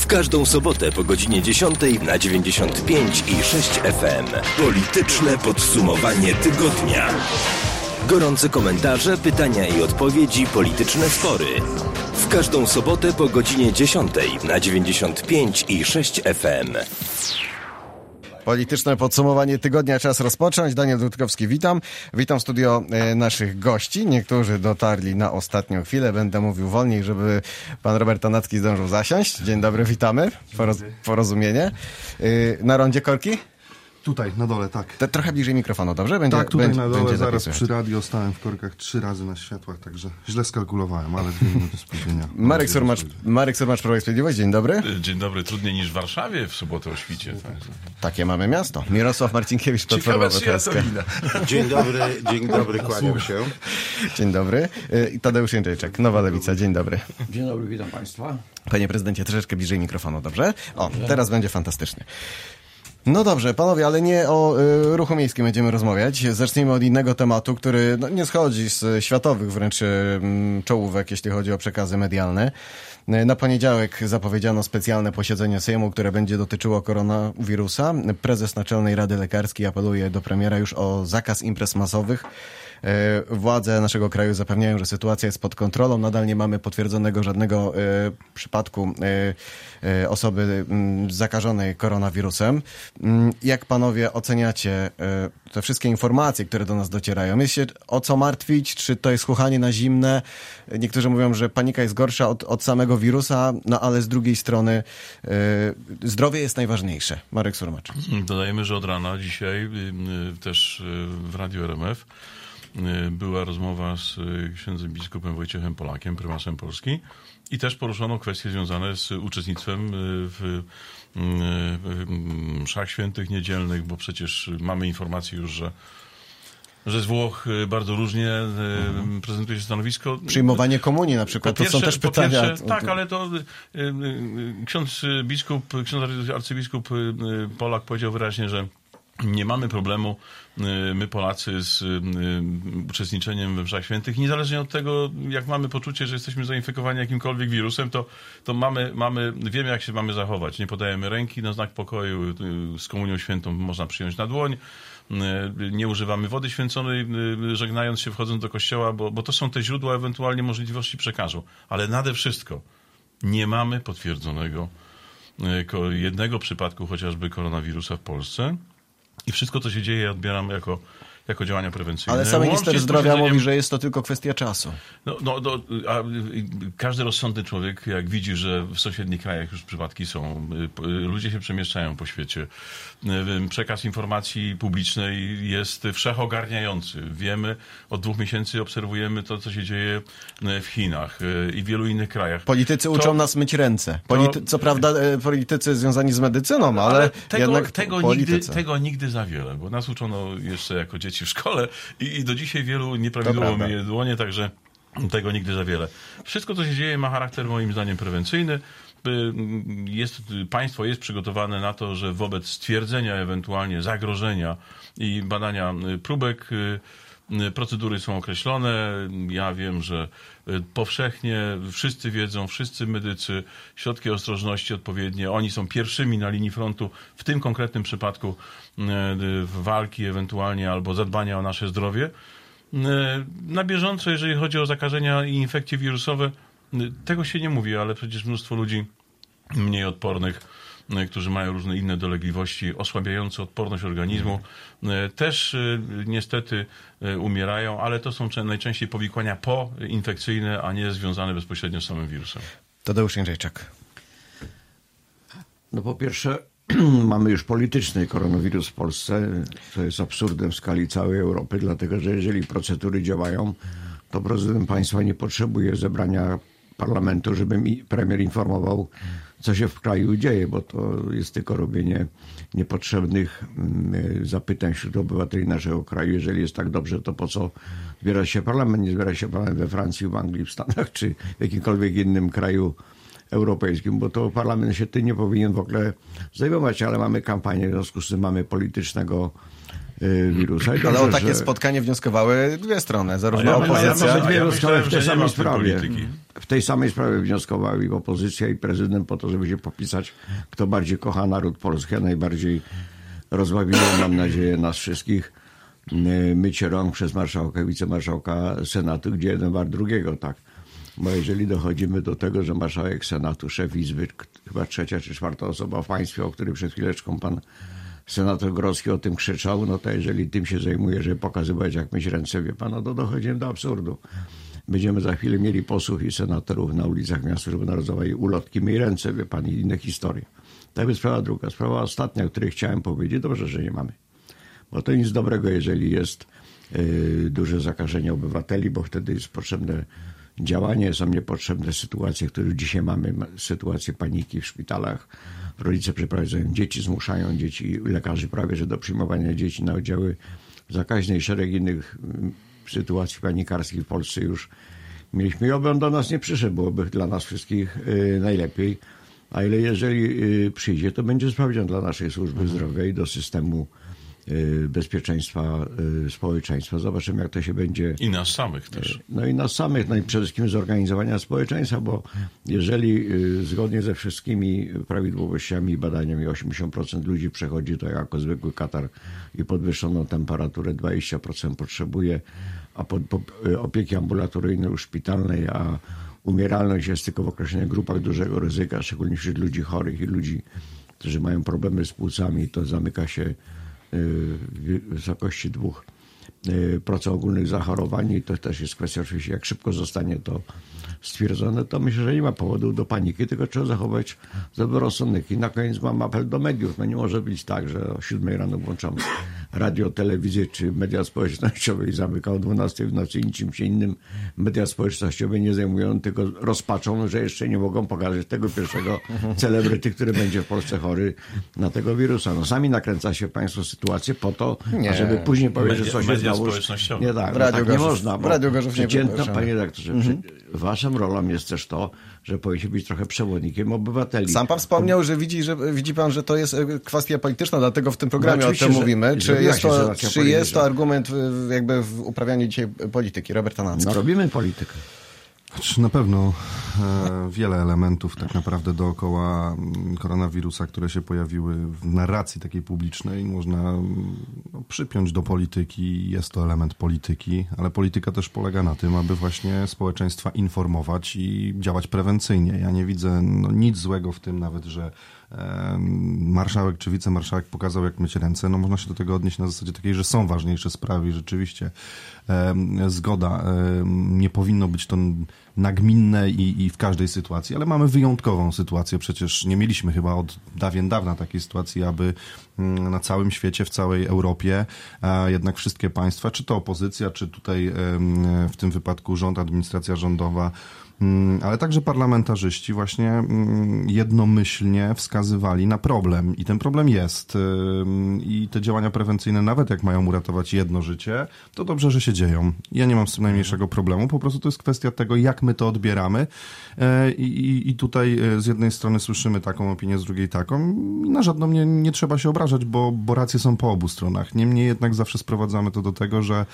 W każdą sobotę po godzinie 10 na 95 i 6 FM. Polityczne podsumowanie tygodnia. Gorące komentarze, pytania i odpowiedzi, polityczne spory. W każdą sobotę po godzinie 10 na 95 i 6 FM. Polityczne podsumowanie tygodnia, czas rozpocząć. Daniel Dudkowski, witam. Witam w studio naszych gości. Niektórzy dotarli na ostatnią chwilę. Będę mówił wolniej, żeby pan Robert Tanacki zdążył zasiąść. Dzień dobry, witamy. Porozumienie. Na rondzie korki? Tutaj, na dole, tak. Trochę bliżej mikrofonu, dobrze? Będzie, tak, tutaj na dole, zaraz zapisać. przy radio stałem w korkach 3 razy na światłach, także źle skalkulowałem, ale 2 minuty spóźnienia. Marek Surmacz, Prawo i Sprawiedliwość, dzień dobry. Dzień dobry, trudniej niż w Warszawie w sobotę o świcie. Takie mamy miasto. Mirosław Marcinkiewicz, Platforma Obywatelska. Dzień dobry, kłaniam się. Dzień dobry. I Tadeusz Jędrzejczak, Nowa Lewica, dzień dobry. Dzień dobry, witam Państwa. Panie prezydencie, troszeczkę bliżej mikrofonu, dobrze? O, teraz będzie fantastycznie. No dobrze, panowie, ale nie o ruchu miejskim będziemy rozmawiać. Zacznijmy od innego tematu, który nie schodzi z światowych wręcz czołówek, jeśli chodzi o przekazy medialne. Na poniedziałek zapowiedziano specjalne posiedzenie Sejmu, które będzie dotyczyło koronawirusa. Prezes Naczelnej Rady Lekarskiej apeluje do premiera już o zakaz imprez masowych. Władze naszego kraju zapewniają, że sytuacja jest pod kontrolą. Nadal nie mamy potwierdzonego żadnego przypadku osoby zakażonej koronawirusem. Jak panowie oceniacie te wszystkie informacje, które do nas docierają? Jest się o co martwić? Czy to jest chuchanie na zimne? Niektórzy mówią, że panika jest gorsza od samego wirusa, no ale z drugiej strony zdrowie jest najważniejsze. Marek Surmacz. Dodajemy, że od rana dzisiaj też w Radiu RMF była rozmowa z księdzem biskupem Wojciechem Polakiem, prymasem Polski, i też poruszono kwestie związane z uczestnictwem w mszach świętych niedzielnych, bo przecież mamy informację już, że z Włoch bardzo różnie prezentuje się stanowisko. Przyjmowanie komunii na przykład, to są też pytania. Tak, ale to ksiądz arcybiskup Polak powiedział wyraźnie, że nie mamy problemu, my Polacy, z uczestniczeniem we mszach świętych. Niezależnie od tego, jak mamy poczucie, że jesteśmy zainfekowani jakimkolwiek wirusem, to wiemy, jak się mamy zachować. Nie podajemy ręki na znak pokoju, z komunią świętą można przyjąć na dłoń. Nie używamy wody święconej, żegnając się, wchodząc do kościoła, bo to są te źródła ewentualnie możliwości przekazu. Ale nade wszystko nie mamy potwierdzonego jednego przypadku chociażby koronawirusa w Polsce. I wszystko, co się dzieje, odbieram jako działania prewencyjne. Ale sam minister zdrowia mówi, że jest to tylko kwestia czasu. A każdy rozsądny człowiek, jak widzi, że w sąsiednich krajach już przypadki są, ludzie się przemieszczają po świecie, przekaz informacji publicznej jest wszechogarniający. Wiemy, od 2 miesięcy obserwujemy to, co się dzieje w Chinach i w wielu innych krajach. Politycy uczą nas myć ręce. Co prawda politycy związani z medycyną, ale jednak tego nigdy za wiele, bo nas uczono jeszcze jako dzieci w szkole i do dzisiaj wielu nieprawidłowo myje dłonie, także tego nigdy za wiele. Wszystko, co się dzieje, ma charakter moim zdaniem prewencyjny. Państwo jest przygotowane na to, że wobec stwierdzenia ewentualnie zagrożenia i badania próbek procedury są określone. Ja wiem, że powszechnie wszyscy wiedzą, wszyscy medycy, środki ostrożności odpowiednie. Oni są pierwszymi na linii frontu w tym konkretnym przypadku walki ewentualnie albo zadbania o nasze zdrowie. Na bieżąco, jeżeli chodzi o zakażenia i infekcje wirusowe, tego się nie mówi, ale przecież mnóstwo ludzi mniej odpornych, którzy mają różne inne dolegliwości osłabiające odporność organizmu, też niestety umierają, ale to są najczęściej powikłania poinfekcyjne, a nie związane bezpośrednio z samym wirusem. Tadeusz Jędrzejczak. No po pierwsze, mamy już polityczny koronawirus w Polsce, co jest absurdem w skali całej Europy, dlatego że jeżeli procedury działają, to prezydent państwa nie potrzebuje zebrania parlamentu, żeby premier informował, co się w kraju dzieje, bo to jest tylko robienie niepotrzebnych zapytań wśród obywateli naszego kraju. Jeżeli jest tak dobrze, to po co zbiera się parlament? Nie zbiera się parlament we Francji, w Anglii, w Stanach czy w jakimkolwiek innym kraju europejskim, bo to parlament się tym nie powinien w ogóle zajmować, ale mamy kampanię, w związku z tym mamy politycznego wirusa. Ale o takie spotkanie wnioskowały dwie strony, zarówno opozycja... w tej samej sprawie. W tej samej sprawie wnioskowały i opozycja, i prezydent po to, żeby się popisać, kto bardziej kocha naród polski, a najbardziej rozbawiło, mam nadzieję, nas wszystkich mycie rąk przez marszałka i wicemarszałka Senatu, gdzie jeden war drugiego, tak. Bo jeżeli dochodzimy do tego, że marszałek Senatu, szef Izby, chyba trzecia czy czwarta osoba w państwie, o której przed chwileczką pan senator Grodzki o tym krzyczał, no to jeżeli tym się zajmuje, żeby pokazywać, jak myć ręce, wie pan, no to dochodzimy do absurdu. Będziemy za chwilę mieli posłów i senatorów na ulicach miasta Narodowa i ulotki myj ręce, wie pan, i inne historie. To jest sprawa druga. Sprawa ostatnia, o której chciałem powiedzieć, dobrze, że nie mamy. Bo to nic dobrego, jeżeli jest duże zakażenie obywateli, bo wtedy jest potrzebne działanie, są niepotrzebne sytuacje, które dzisiaj mamy, sytuacje paniki w szpitalach. Rodzice przeprowadzają dzieci, zmuszają dzieci, lekarzy prawie, że do przyjmowania dzieci na oddziały zakaźne i szereg innych sytuacji panikarskich w Polsce już mieliśmy. I oby on do nas nie przyszedł, byłoby dla nas wszystkich najlepiej. A ile jeżeli przyjdzie, to będzie sprawdzian dla naszej służby zdrowia i do systemu bezpieczeństwa społeczeństwa. Zobaczymy, jak to się będzie... I nas samych też. No i nas samych, no i przede wszystkim zorganizowania społeczeństwa, bo jeżeli zgodnie ze wszystkimi prawidłowościami i badaniami 80% ludzi przechodzi to jako zwykły katar i podwyższoną temperaturę, 20% potrzebuje opieki ambulatoryjnej lub szpitalnej, a umieralność jest tylko w określonych grupach dużego ryzyka, szczególnie wśród ludzi chorych i ludzi, którzy mają problemy z płucami, to zamyka się w wysokości 2% ogólnych zachorowań i to też jest kwestia oczywiście, jak szybko zostanie to stwierdzone, to myślę, że nie ma powodów do paniki, tylko trzeba zachować zdrowy rozsądek. I na koniec mam apel do mediów. No nie może być tak, że o 7 rano włączam radio, telewizję czy media społecznościowe i zamykam o 12 w nocy, niczym się innym media społecznościowe nie zajmują, tylko rozpaczą, że jeszcze nie mogą pokazać tego pierwszego celebryty, który będzie w Polsce chory na tego wirusa. No sami nakręca się państwo sytuację po to, żeby później powiedzieć, że coś jest znowu... Nie tak, tak nie można. W Radiu Gorzów nie panie redaktorze, waszą rolą jest też to, że powinien być trochę przewodnikiem obywateli. Sam pan wspomniał, że widzi pan, że to jest kwestia polityczna, dlatego w tym programie o tym mówimy. Czy jest to argument jakby w uprawianiu dzisiaj polityki? Robert Tanacki. No robimy politykę. Na pewno wiele elementów tak naprawdę dookoła koronawirusa, które się pojawiły w narracji takiej publicznej, można przypiąć do polityki. Jest to element polityki, ale polityka też polega na tym, aby właśnie społeczeństwa informować i działać prewencyjnie. Ja nie widzę nic złego w tym nawet, że marszałek czy wicemarszałek pokazał, jak myć ręce. No można się do tego odnieść na zasadzie takiej, że są ważniejsze sprawy i rzeczywiście zgoda. Nie powinno być to nagminne i w każdej sytuacji, ale mamy wyjątkową sytuację. Przecież nie mieliśmy chyba od dawien dawna takiej sytuacji, aby na całym świecie, w całej Europie jednak wszystkie państwa, czy to opozycja, czy tutaj w tym wypadku rząd, administracja rządowa, ale także parlamentarzyści właśnie jednomyślnie wskazywali na problem. I ten problem jest. I te działania prewencyjne, nawet jak mają uratować jedno życie, to dobrze, że się dzieją. Ja nie mam z tym najmniejszego problemu. Po prostu to jest kwestia tego, jak my to odbieramy. I tutaj z jednej strony słyszymy taką opinię, z drugiej taką. I na żadną nie trzeba się obrażać, bo racje są po obu stronach. Niemniej jednak zawsze sprowadzamy to do tego, że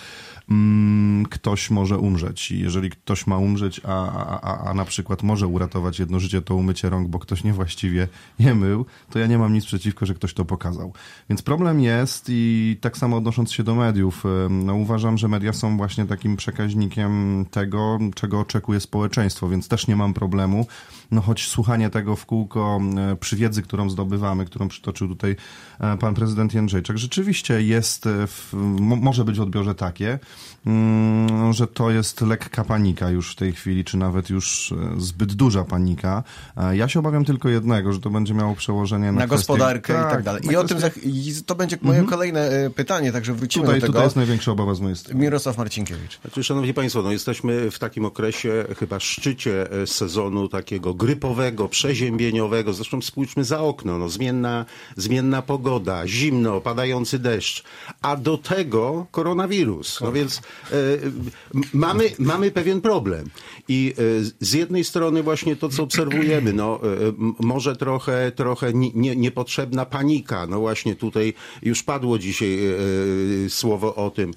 ktoś może umrzeć. I jeżeli ktoś ma umrzeć, a na przykład może uratować jedno życie, to umycie rąk, bo ktoś niewłaściwie je mył, to ja nie mam nic przeciwko, że ktoś to pokazał. Więc problem jest i tak samo odnosząc się do mediów, uważam, że media są właśnie takim przekaźnikiem tego, czego oczekuje społeczeństwo, więc też nie mam problemu, choć słuchanie tego w kółko przy wiedzy, którą zdobywamy, którą przytoczył tutaj pan prezydent Jędrzejczak, rzeczywiście jest, może być w odbiorze takie, że to jest lekka panika już w tej chwili, czy nawet już zbyt duża panika. Ja się obawiam tylko jednego, że to będzie miało przełożenie na gospodarkę i tak dalej. I o tym to będzie moje kolejne pytanie, także wrócimy do tego. Tutaj jest największa obawa z mojej strony. Mirosław Marcinkiewicz. Znaczy, szanowni państwo, jesteśmy w takim okresie, chyba szczycie sezonu takiego grypowego, przeziębieniowego. Zresztą spójrzmy za okno. Zmienna pogoda, zimno, padający deszcz, a do tego koronawirus. No więc mamy pewien problem. I z jednej strony właśnie to, co obserwujemy, może trochę niepotrzebna panika. No właśnie tutaj już padło dzisiaj słowo o tym.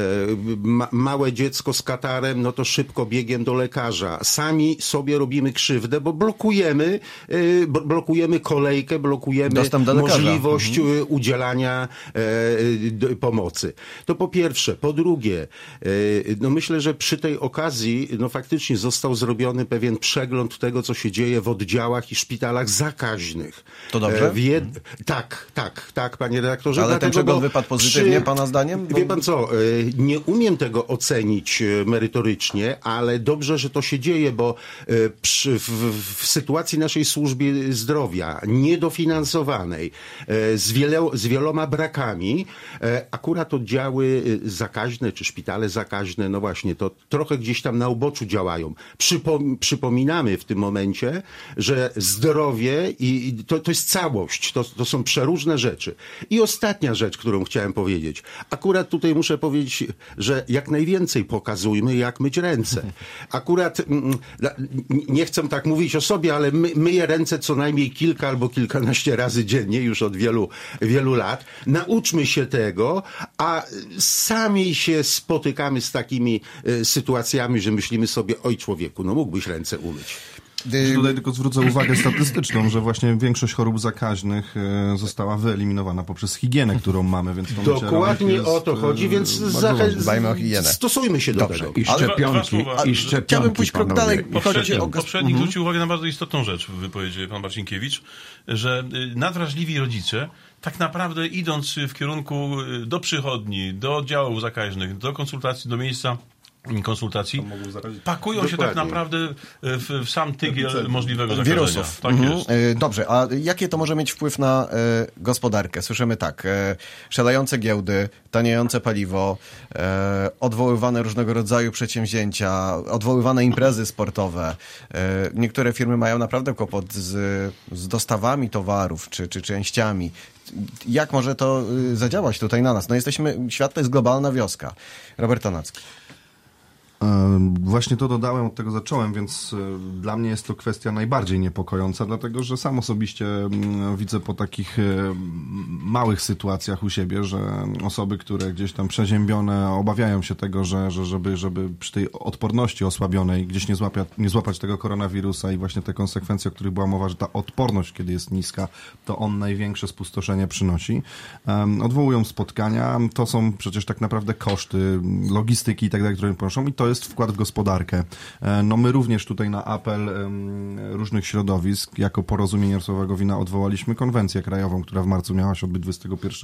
Małe dziecko z katarem, no to szybko biegiem do lekarza. Sami sobie robimy krzywdę, bo blokujemy kolejkę, blokujemy możliwość udzielania pomocy. To po pierwsze. Po drugie, myślę, że przy tej okazji faktycznie został zrobiony pewien przegląd tego, co się dzieje w oddziałach i szpitalach zakaźnych. To dobrze? Tak, panie redaktorze. Ale ten przegląd wypadł pozytywnie, pana zdaniem? Wie pan co, nie umiem tego ocenić merytorycznie, ale dobrze, że to się dzieje, bo w sytuacji naszej służby zdrowia, niedofinansowanej, z wieloma brakami, akurat oddziały zakaźne, czy szpitale zakaźne, no właśnie, to trochę gdzieś tam na uboczu działają. Przypominamy w tym momencie, że zdrowie i to jest całość, to są przeróżne rzeczy. I ostatnia rzecz, którą chciałem powiedzieć. Akurat tutaj muszę powiedzieć, że jak najwięcej pokazujmy, jak myć ręce. Akurat, nie chcę tak mówić o sobie, ale myję ręce co najmniej kilka albo kilkanaście razy dziennie, już od wielu lat. Nauczmy się tego, a sami się spotykamy z takimi sytuacjami, że myślimy sobie, oj człowieku, no mógłbyś ręce umyć. Tutaj tylko zwrócę uwagę statystyczną, że właśnie większość chorób zakaźnych została wyeliminowana poprzez higienę, którą mamy, więc to dokładnie o to chodzi, więc dbajmy o higienę. Stosujmy się do tego. I szczepionki. Chciałbym pójść krok dalej. Poprzednik zwrócił uwagę na bardzo istotną rzecz w wypowiedzi pan Marcinkiewicz, że nadwrażliwi rodzice tak naprawdę idąc w kierunku do przychodni, do oddziałów zakaźnych, do konsultacji, do miejsca konsultacji, pakują się tak naprawdę w sam tygiel możliwego zakażenia. Wirusów. Tak jest. Dobrze, a jaki to może mieć wpływ na gospodarkę? Słyszymy tak, szalejące giełdy, taniejące paliwo, odwoływane różnego rodzaju przedsięwzięcia, odwoływane imprezy sportowe. Niektóre firmy mają naprawdę kłopot z dostawami towarów czy częściami. Jak może to zadziałać tutaj na nas? Świat to jest globalna wioska. Robert Tanacki. Właśnie to dodałem, od tego zacząłem, więc dla mnie jest to kwestia najbardziej niepokojąca, dlatego że sam osobiście widzę po takich małych sytuacjach u siebie, że osoby, które gdzieś tam przeziębione obawiają się tego, żeby przy tej odporności osłabionej gdzieś nie złapać tego koronawirusa i właśnie te konsekwencje, o których była mowa, że ta odporność, kiedy jest niska, to on największe spustoszenie przynosi. Odwołują spotkania, to są przecież tak naprawdę koszty logistyki i tak dalej, które ponoszą i to jest wkład w gospodarkę. My również tutaj na apel różnych środowisk jako Porozumienie Jarosława Gowina odwołaliśmy konwencję krajową, która w marcu miała się odbyć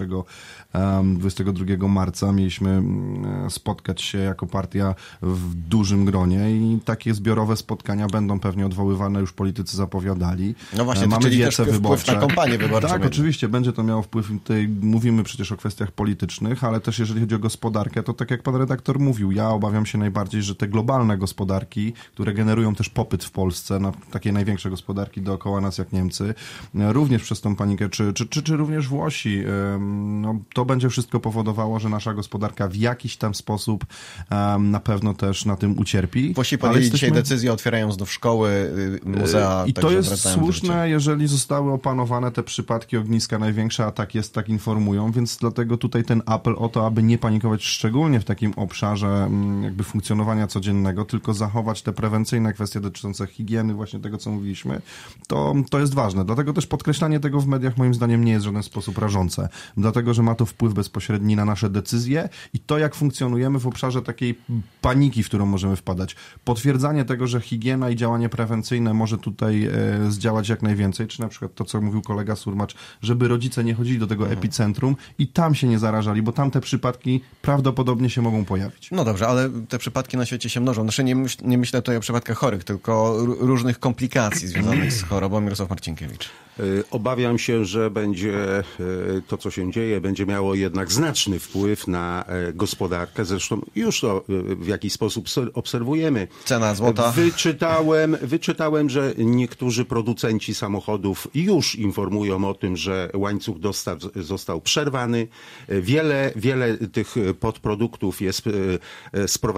22 marca. Mieliśmy spotkać się jako partia w dużym gronie i takie zbiorowe spotkania będą pewnie odwoływane, już politycy zapowiadali. No właśnie, mamy czyli wiece też wyborcze. Na kampanię wyborczą. Tak, oczywiście, będzie to miało wpływ. Tutaj mówimy przecież o kwestiach politycznych, ale też jeżeli chodzi o gospodarkę, to tak jak pan redaktor mówił, ja obawiam się najbardziej, że te globalne gospodarki, które generują też popyt w Polsce, takie największe gospodarki dookoła nas jak Niemcy, również przez tą panikę, czy również Włosi, to będzie wszystko powodowało, że nasza gospodarka w jakiś tam sposób na pewno też na tym ucierpi. Włosi podjęli dzisiaj decyzję, otwierają znów szkoły, muzea. I to jest słuszne, jeżeli zostały opanowane te przypadki ogniska największe, a tak jest, tak informują, więc dlatego tutaj ten apel o to, aby nie panikować szczególnie w takim obszarze jakby funkcjonowania codziennego, tylko zachować te prewencyjne kwestie dotyczące higieny, właśnie tego, co mówiliśmy, to jest ważne. Dlatego też podkreślanie tego w mediach moim zdaniem nie jest w żaden sposób rażące. Dlatego, że ma to wpływ bezpośredni na nasze decyzje i to, jak funkcjonujemy w obszarze takiej paniki, w którą możemy wpadać. Potwierdzanie tego, że higiena i działanie prewencyjne może tutaj zdziałać jak najwięcej, czy na przykład to, co mówił kolega Surmacz, żeby rodzice nie chodzili do tego epicentrum i tam się nie zarażali, bo tam te przypadki prawdopodobnie się mogą pojawić. No dobrze, ale te przypadki na świecie się mnożą. Nie myślę tutaj o przypadkach chorych, tylko różnych komplikacji związanych z chorobą. Mirosław Marcinkiewicz. Obawiam się, że będzie to, co się dzieje, będzie miało jednak znaczny wpływ na gospodarkę. Zresztą już to w jakiś sposób obserwujemy. Cena złota. Wyczytałem, że niektórzy producenci samochodów już informują o tym, że łańcuch dostaw został przerwany. Wiele tych podproduktów jest sprowadzanych z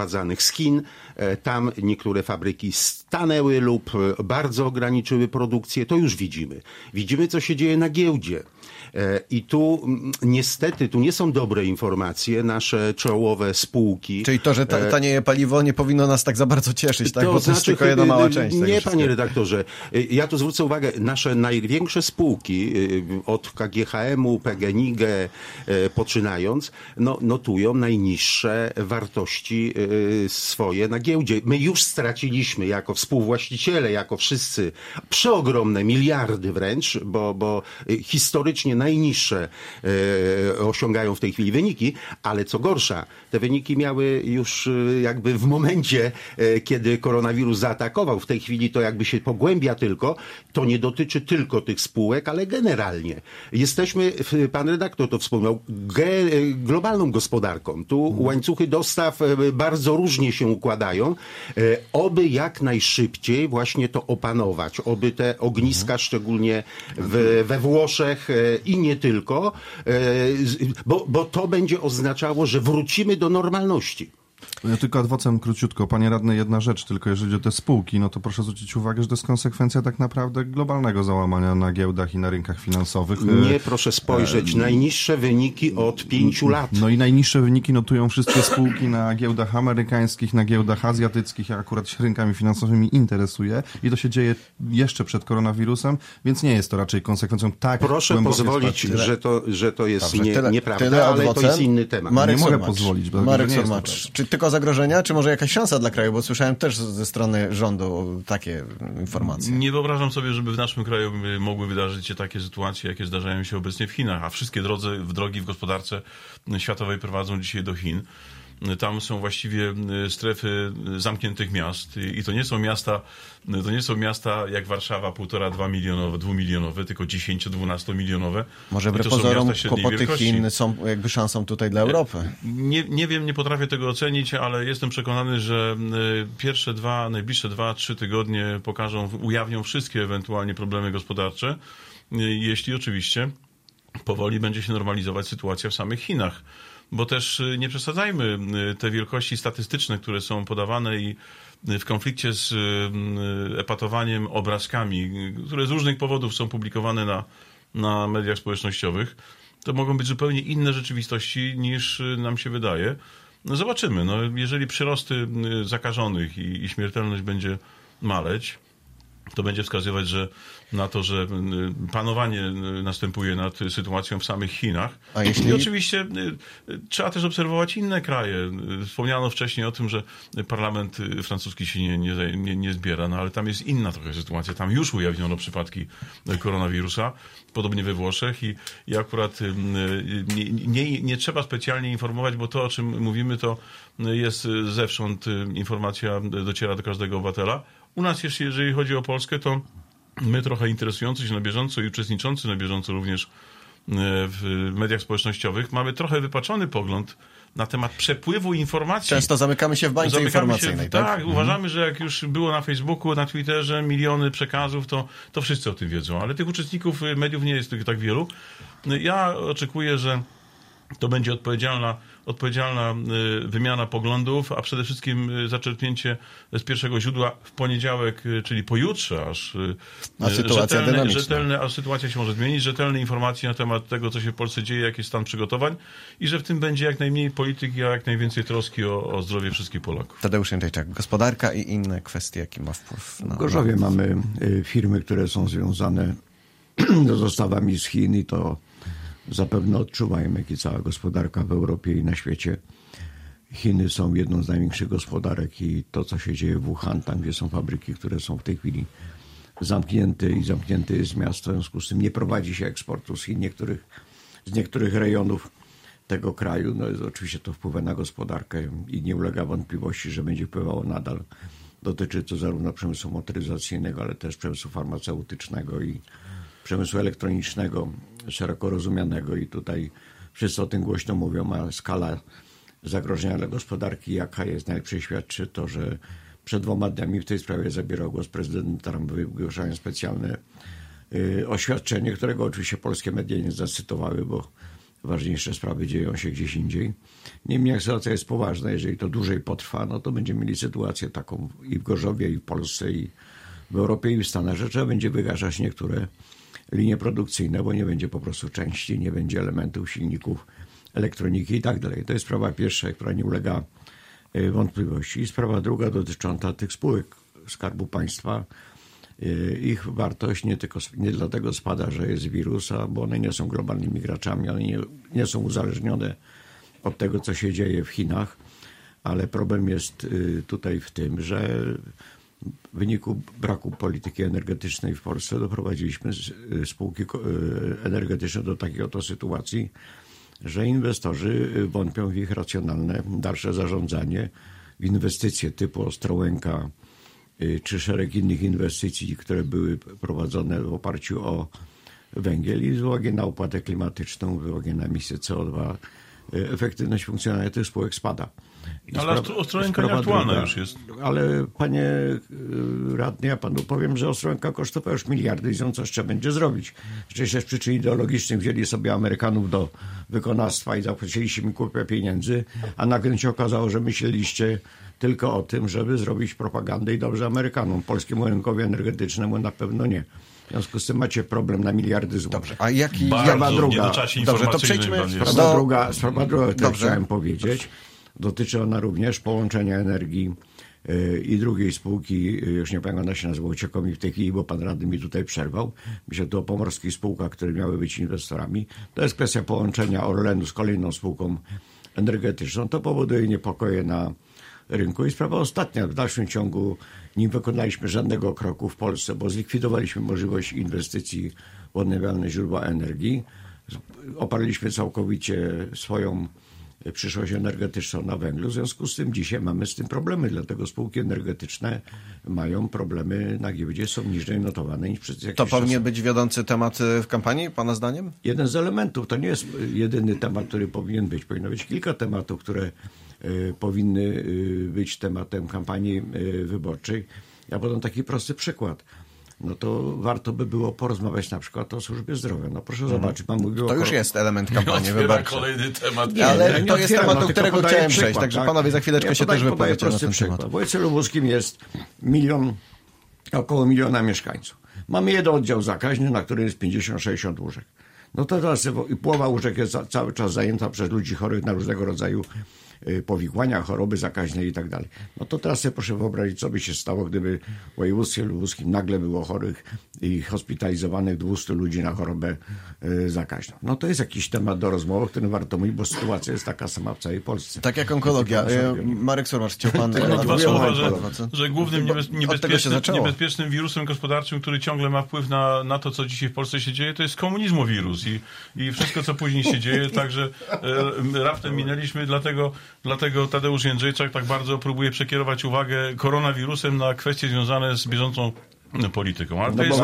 z Chin. Tam niektóre fabryki stanęły lub bardzo ograniczyły produkcję. To już widzimy. Widzimy, co się dzieje na giełdzie. I tu niestety, tu nie są dobre informacje, nasze czołowe spółki. Czyli to, że tanieje paliwo, nie powinno nas tak za bardzo cieszyć, tak? Bo to jest tylko jedna mała część. Nie, panie redaktorze. Ja tu zwrócę uwagę, nasze największe spółki, od KGHM-u, PGNiG poczynając, notują najniższe wartości swoje na giełdzie. My już straciliśmy jako współwłaściciele, jako wszyscy przeogromne miliardy wręcz, bo historycznie najniższe osiągają w tej chwili wyniki, ale co gorsza, te wyniki miały już jakby w momencie, kiedy koronawirus zaatakował. W tej chwili to jakby się pogłębia tylko. To nie dotyczy tylko tych spółek, ale generalnie. Jesteśmy, pan redaktor to wspomniał, globalną gospodarką. Tu łańcuchy dostaw bardzo różnie się układają. Oby jak najszybciej właśnie to opanować. Oby te ogniska, szczególnie we Włoszech i nie tylko, bo to będzie oznaczało, że wrócimy do normalności. Ja tylko ad vocem króciutko. Panie radny, jedna rzecz, tylko jeżeli chodzi o te spółki, no to proszę zwrócić uwagę, że to jest konsekwencja tak naprawdę globalnego załamania na giełdach i na rynkach finansowych. Nie, proszę spojrzeć. Najniższe wyniki od 5 lat. No i najniższe wyniki notują wszystkie spółki na giełdach amerykańskich, na giełdach azjatyckich. Ja akurat się rynkami finansowymi interesuję i to się dzieje jeszcze przed koronawirusem, więc nie jest to raczej konsekwencją tak Proszę pozwolić, że to jest nieprawda, ale to jest inny temat. Marek nie Surmacz. mogę pozwolić. Marek Surmacz. Czy tylko zagrożenia, czy może jakaś szansa dla kraju? Bo słyszałem też ze strony rządu takie informacje. Nie wyobrażam sobie, żeby w naszym kraju mogły wydarzyć się takie sytuacje, jakie zdarzają się obecnie w Chinach, a wszystkie drogi w gospodarce światowej prowadzą dzisiaj do Chin. Tam są właściwie strefy zamkniętych miast i to nie są miasta jak Warszawa 1,5–2 milionowe, 2-milionowe, tylko 10–12 milionowe. Może wbrew pozorom kłopoty Chin są jakby szansą tutaj dla Europy. Nie wiem, nie potrafię tego ocenić, ale jestem przekonany, że najbliższe 2–3 tygodnie ujawnią wszystkie ewentualnie problemy gospodarcze, jeśli oczywiście powoli będzie się normalizować sytuacja w samych Chinach. Bo też nie przesadzajmy, te wielkości statystyczne, które są podawane i w konflikcie z epatowaniem obrazkami, które z różnych powodów są publikowane na mediach społecznościowych, to mogą być zupełnie inne rzeczywistości niż nam się wydaje. No zobaczymy. Jeżeli przyrosty zakażonych i śmiertelność będzie maleć, to będzie wskazywać na to, że panowanie następuje nad sytuacją w samych Chinach. I oczywiście trzeba też obserwować inne kraje. Wspomniano wcześniej o tym, że parlament francuski się nie zbiera, ale tam jest inna trochę sytuacja. Tam już ujawniono przypadki koronawirusa, podobnie we Włoszech i akurat nie trzeba specjalnie informować, bo to, o czym mówimy, to jest zewsząd informacja dociera do każdego obywatela. U nas, jeżeli chodzi o Polskę, to my trochę interesujący się na bieżąco i uczestniczący na bieżąco również w mediach społecznościowych mamy trochę wypaczony pogląd na temat przepływu informacji. Często zamykamy się w bańce informacyjnej. Tak, uważamy, że jak już było na Facebooku, na Twitterze miliony przekazów, to wszyscy o tym wiedzą. Ale tych uczestników mediów nie jest tak wielu. Ja oczekuję, że to będzie odpowiedzialna wymiana poglądów, a przede wszystkim zaczerpnięcie z pierwszego źródła w poniedziałek, czyli pojutrze, aż rzetelne, a sytuacja się może zmienić, rzetelne informacje na temat tego, co się w Polsce dzieje, jaki jest stan przygotowań i że w tym będzie jak najmniej polityki, a jak najwięcej troski o zdrowie wszystkich Polaków. Tadeusz Jędrzejczak, gospodarka i inne kwestie, jaki ma wpływ na... W Gorzowie mamy firmy, które są związane z dostawami z Chin i to zapewne odczuwają, jak i cała gospodarka w Europie i na świecie. Chiny są jedną z największych gospodarek i to, co się dzieje w Wuhan, tam gdzie są fabryki, które są w tej chwili zamknięte i zamknięte jest miasto, w związku z tym nie prowadzi się eksportu z Chin z niektórych rejonów tego kraju. Oczywiście to wpływa na gospodarkę i nie ulega wątpliwości, że będzie wpływało nadal. Dotyczy to zarówno przemysłu motoryzacyjnego, ale też przemysłu farmaceutycznego i przemysłu elektronicznego, szeroko rozumianego i tutaj wszyscy o tym głośno mówią, a skala zagrożenia dla gospodarki jaka jest, najlepiej świadczy to, że przed 2 dniami w tej sprawie zabierał głos prezydent Trump, wygłaszając specjalne oświadczenie, którego oczywiście polskie media nie zacytowały, bo ważniejsze sprawy dzieją się gdzieś indziej. Niemniej jak sytuacja jest poważna, jeżeli to dłużej potrwa, no to będziemy mieli sytuację taką i w Gorzowie, i w Polsce, i w Europie, i w Stanach, że trzeba będzie wygaszać niektóre linie produkcyjne, bo nie będzie po prostu części, nie będzie elementów, silników, elektroniki i tak dalej. To jest sprawa pierwsza, która nie ulega wątpliwości. I sprawa druga dotycząca tych spółek Skarbu Państwa. Ich wartość nie dlatego spada, że jest wirus, bo one nie są globalnymi graczami, one nie są uzależnione od tego, co się dzieje w Chinach, ale problem jest tutaj w tym, że w wyniku braku polityki energetycznej w Polsce doprowadziliśmy spółki energetyczne do takiej oto sytuacji, że inwestorzy wątpią w ich racjonalne dalsze zarządzanie, w inwestycje typu Ostrołęka czy szereg innych inwestycji, które były prowadzone w oparciu o węgiel i z uwagi na opłatę klimatyczną, z uwagi na emisję CO2, efektywność funkcjonowania tych spółek spada. Ale Ostrołęka nieaktualna już jest. Ale panie radny, ja panu powiem, że Ostrołęka kosztowała już miliardy i z nią coś trzeba będzie zrobić. Rzeczywiście z przyczyn ideologicznych wzięli sobie Amerykanów do wykonawstwa i zapłaciliście mi kupę pieniędzy, a nagle się okazało, że myśleliście tylko o tym, żeby zrobić propagandę i dobrze Amerykanom. Polskiemu rynkowi energetycznemu na pewno nie. W związku z tym macie problem na miliardy złotych. Dobrze, a jaki... Bardzo w druga. niedoczasie Dobrze, to informacyjnym przejdźmy... Sprawa druga, którą chciałem powiedzieć, dotyczy ona również połączenia energii i drugiej spółki, już nie pamiętam, ona się nazywa, uciekło mi w tej chwili, bo pan radny mi tutaj przerwał. Myślę tu o pomorskich spółkach, które miały być inwestorami. To jest kwestia połączenia Orlenu z kolejną spółką energetyczną. To powoduje niepokoje na rynku. I sprawa ostatnia, w dalszym ciągu nie wykonaliśmy żadnego kroku w Polsce, bo zlikwidowaliśmy możliwość inwestycji w odnawialne źródła energii. Oparliśmy całkowicie swoją przyszłość energetyczną na węglu. W związku z tym dzisiaj mamy z tym problemy, dlatego spółki energetyczne mają problemy na giełdzie, są niżej notowane niż przed jakimś To powinien czasem. być wiodący temat w kampanii, pana zdaniem? Jeden z elementów, to nie jest jedyny temat, który powinien być. Powinno być kilka tematów, które powinny być tematem kampanii wyborczej. Ja podam taki prosty przykład. No to warto by było porozmawiać na przykład o służbie zdrowia. No proszę zobaczyć, pan mówił To już jest element kampanii Otwiera wyborczej. kolejny temat. Ale to jest temat, do tylko którego podaję chciałem przykład, przejść, także tak? panowie za chwileczkę się też wypowiecie na ten temat. W województwie lubuskim jest około 1 miliona mieszkańców. Mamy jeden oddział zakaźny, na którym jest 50-60 łóżek. No to teraz i połowa łóżek jest cały czas zajęta przez ludzi chorych na różnego rodzaju powikłania, choroby zakaźne i tak dalej. No to teraz sobie proszę wyobrazić, co by się stało, gdyby w województwie lubuskim nagle było chorych i hospitalizowanych 200 ludzi na chorobę zakaźną. No to jest jakiś temat do rozmowy, o którym warto mówić, bo sytuacja jest taka sama w całej Polsce. Tak jak onkologia. Marek Surmacz, chciał pan... Dwa słowa, że głównym Od tego się zaczęło. niebezpiecznym wirusem gospodarczym, który ciągle ma wpływ na to, co dzisiaj w Polsce się dzieje, to jest komunizmowirus i wszystko, co później się dzieje, także raptem minęliśmy, dlatego Tadeusz Jędrzejczak tak bardzo próbuje przekierować uwagę koronawirusem na kwestie związane z bieżącą polityką. Ale to jest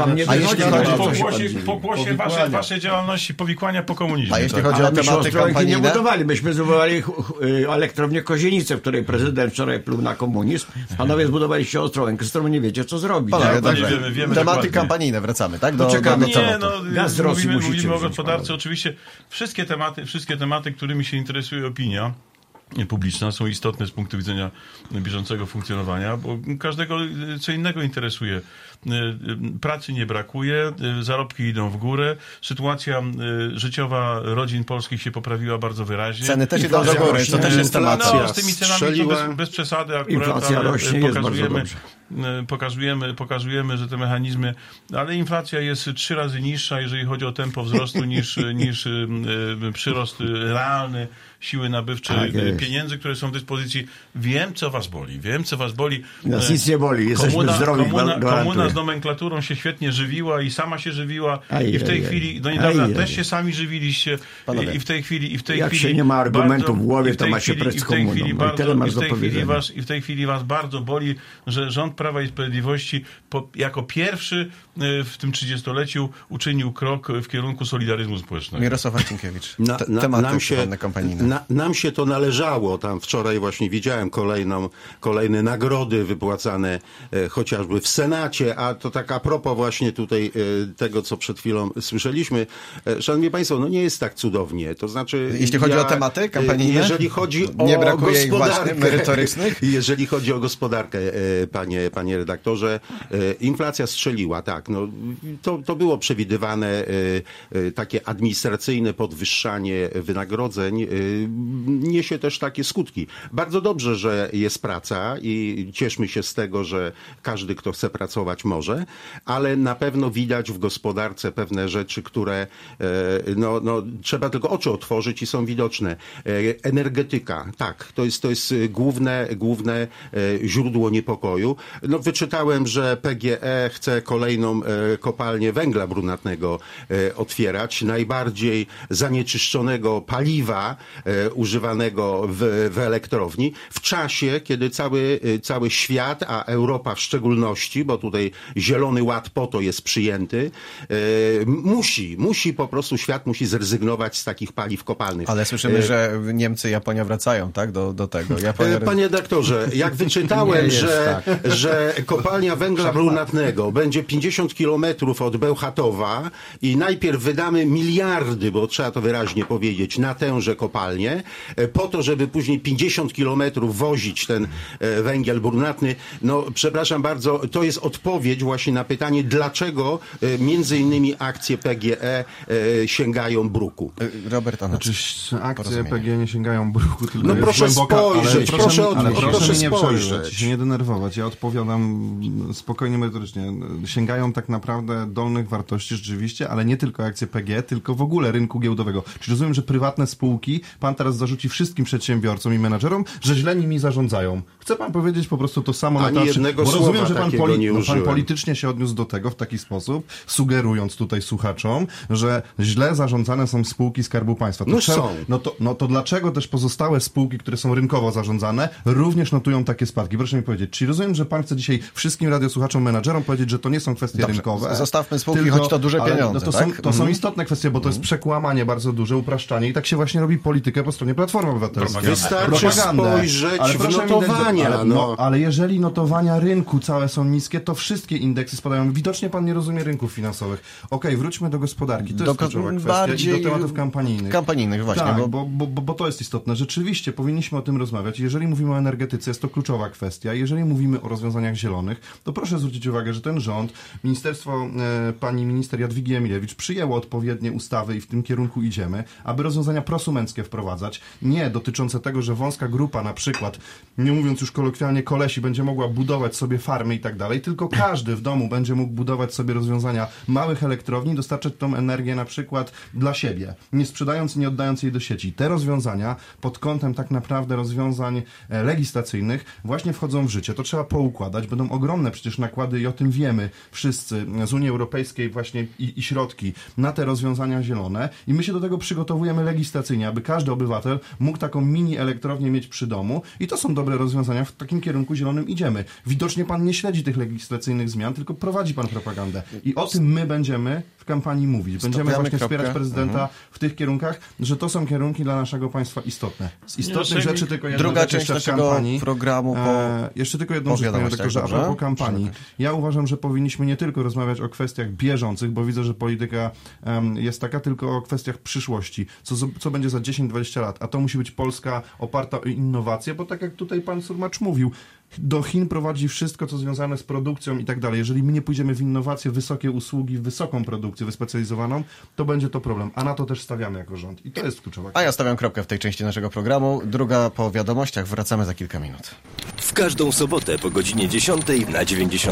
pokłosie waszej działalności, powikłania po komunizmie. A jeśli tak? chodzi o tematy nie kampanijne... budowali. Myśmy zbudowali elektrownię Kozienice, w której prezydent wczoraj pluł na komunizm. Panowie zbudowaliście Ostrołękę, z którą nie wiecie, co zrobić. Panowie, Tak, dobrze. wiemy Tematy dokładnie. kampanijne, wracamy, tak? Do czekamy. tematu. Gaz z Rosji musicie Mówimy o wziąć, gospodarce. panowie. Oczywiście wszystkie tematy, którymi się interesuje opinia publiczna, są istotne z punktu widzenia bieżącego funkcjonowania, bo każdego co innego interesuje. Pracy nie brakuje, zarobki idą w górę, sytuacja życiowa rodzin polskich się poprawiła bardzo wyraźnie. Ceny też idą do góry, co też jest tematem. No, z tymi cenami to bez przesady akurat, Inflacja rośnie, jest bardzo dobrze. pokazujemy, że te mechanizmy, ale inflacja jest 3 razy niższa, jeżeli chodzi o tempo wzrostu niż przyrost realny siły nabywczej pieniędzy, które są w dyspozycji. Wiem, co was boli. Nas nic nie boli, jesteśmy zdrowi. Komuna z nomenklaturą się świetnie żywiła i sama się żywiła i w tej chwili, do niedawna też się sami żywiliście. I w tej chwili jak się nie ma argumentów w głowie, to ma się prec z komuną. I w tej chwili was bardzo boli, że rząd rząd Prawa i Sprawiedliwości jako pierwszy w tym 30-leciu uczynił krok w kierunku solidaryzmu społecznego. Mirosław Marcinkiewicz, nam się to należało. Tam wczoraj właśnie widziałem kolejne nagrody wypłacane chociażby w Senacie, a to tak a propos właśnie tutaj tego, co przed chwilą słyszeliśmy. Szanowni Państwo, no nie jest tak cudownie. To znaczy, jeśli chodzi o tematy kampanijne, jeżeli chodzi nie o brakuje gospodarkę merytorycznych. Jeżeli chodzi o gospodarkę, panie redaktorze, inflacja strzeliła, tak. No, to było przewidywane, takie administracyjne podwyższanie wynagrodzeń niesie też takie skutki. Bardzo dobrze, że jest praca i cieszmy się z tego, że każdy, kto chce pracować, może, ale na pewno widać w gospodarce pewne rzeczy, które trzeba tylko oczy otworzyć i są widoczne. Energetyka, tak, to jest główne źródło niepokoju. No, wyczytałem, że PGE chce kolejną kopalnię węgla brunatnego otwierać, najbardziej zanieczyszczonego paliwa używanego w elektrowni, w czasie, kiedy cały świat, a Europa w szczególności, bo tutaj Zielony Ład po to jest przyjęty, świat musi zrezygnować z takich paliw kopalnych. Ale słyszymy, że Niemcy i Japonia wracają, tak, do tego. Panie redaktorze, jak wyczytałem, że kopalnia węgla brunatnego będzie 50 kilometrów od Bełchatowa i najpierw wydamy miliardy, bo trzeba to wyraźnie powiedzieć, na tęże kopalnię, po to, żeby później 50 kilometrów wozić ten węgiel brunatny. No, przepraszam bardzo, to jest odpowiedź właśnie na pytanie, dlaczego między innymi akcje PGE sięgają bruku. Robert Anacki. Akcje PGE nie sięgają bruku, tylko no proszę spojrzeć, proszę mnie nie przerywać, się nie denerwować. Ja odpowiadam spokojnie, merytorycznie. Sięgają tak naprawdę dolnych wartości rzeczywiście, ale nie tylko akcje PGE, tylko w ogóle rynku giełdowego. Czyli rozumiem, że prywatne spółki, pan teraz zarzuci wszystkim przedsiębiorcom i menadżerom, że źle nimi zarządzają. Chce pan powiedzieć po prostu to samo na tarczy, bo rozumiem, że pan politycznie się odniósł do tego w taki sposób, sugerując tutaj słuchaczom, że źle zarządzane są spółki Skarbu Państwa. To dlaczego też pozostałe spółki, które są rynkowo zarządzane, również notują takie spadki? Proszę mi powiedzieć, czyli rozumiem, że pan chce dzisiaj wszystkim radiosłuchaczom, menadżerom powiedzieć, że to nie są kwestie rynkowe. Zostawmy spółki, choć to duże pieniądze, to są istotne kwestie, bo to jest przekłamanie bardzo duże, upraszczanie i tak się właśnie robi politykę po stronie Platformy Obywatelskiej. Wystarczy spojrzeć w notowania. Ale jeżeli notowania rynku całe są niskie, to wszystkie indeksy spadają. Widocznie pan nie rozumie rynków finansowych. Okej, wróćmy do gospodarki. To jest kluczowa kwestia i do tematów kampanijnych. Kampanijnych, właśnie. Tak, bo to jest istotne. Rzeczywiście powinniśmy o tym rozmawiać. Jeżeli mówimy o energetyce, jest to kluczowa kwestia. Jeżeli mówimy o rozwiązaniach zielonych, to proszę zwrócić uwagę, że ten rząd, ministerstwo pani minister Jadwigi Emilewicz przyjęło odpowiednie ustawy i w tym kierunku idziemy, aby rozwiązania prosumenckie wprowadzać, nie dotyczące tego, że wąska grupa, na przykład, nie mówiąc już kolokwialnie, kolesi, będzie mogła budować sobie farmy i tak dalej, tylko każdy w domu będzie mógł budować sobie rozwiązania małych elektrowni, dostarczać tą energię na przykład dla siebie, nie sprzedając i nie oddając jej do sieci. Te rozwiązania pod kątem tak naprawdę rozwiązań legislacyjnych właśnie wchodzą w życie. To trzeba poukładać. Będą ogromne przecież nakłady i o tym wiemy wszyscy z Unii Europejskiej właśnie i środki na te rozwiązania zielone i my się do tego przygotowujemy legislacyjnie, aby każdy obywatel mógł taką mini elektrownię mieć przy domu i to są dobre rozwiązania, w takim kierunku zielonym idziemy. Widocznie pan nie śledzi tych legislacyjnych zmian, tylko prowadzi pan propagandę. I o tym my będziemy w kampanii mówić. Będziemy właśnie wspierać prezydenta w tych kierunkach, że to są kierunki dla naszego państwa istotne. Z istotnych rzeczy tylko jedna druga rzecz część jeszcze w kampanii. Programu jeszcze tylko jedną rzecz, panie redaktorze, a propos kampanii. Ja uważam, że powinniśmy nie tylko rozmawiać o kwestiach bieżących, bo widzę, że polityka jest taka, tylko o kwestiach przyszłości. Co będzie za 10-20 lat. A to musi być Polska oparta o innowacje, bo tak jak tutaj pan Surmacz mówił, do Chin prowadzi wszystko, co związane z produkcją i tak dalej. Jeżeli my nie pójdziemy w innowacje, wysokie usługi, wysoką produkcję wyspecjalizowaną, to będzie to problem. A na to też stawiamy jako rząd. I to jest kluczowa kwestia. A ja stawiam kropkę w tej części naszego programu. Druga po wiadomościach. Wracamy za kilka minut. W każdą sobotę po godzinie 10 na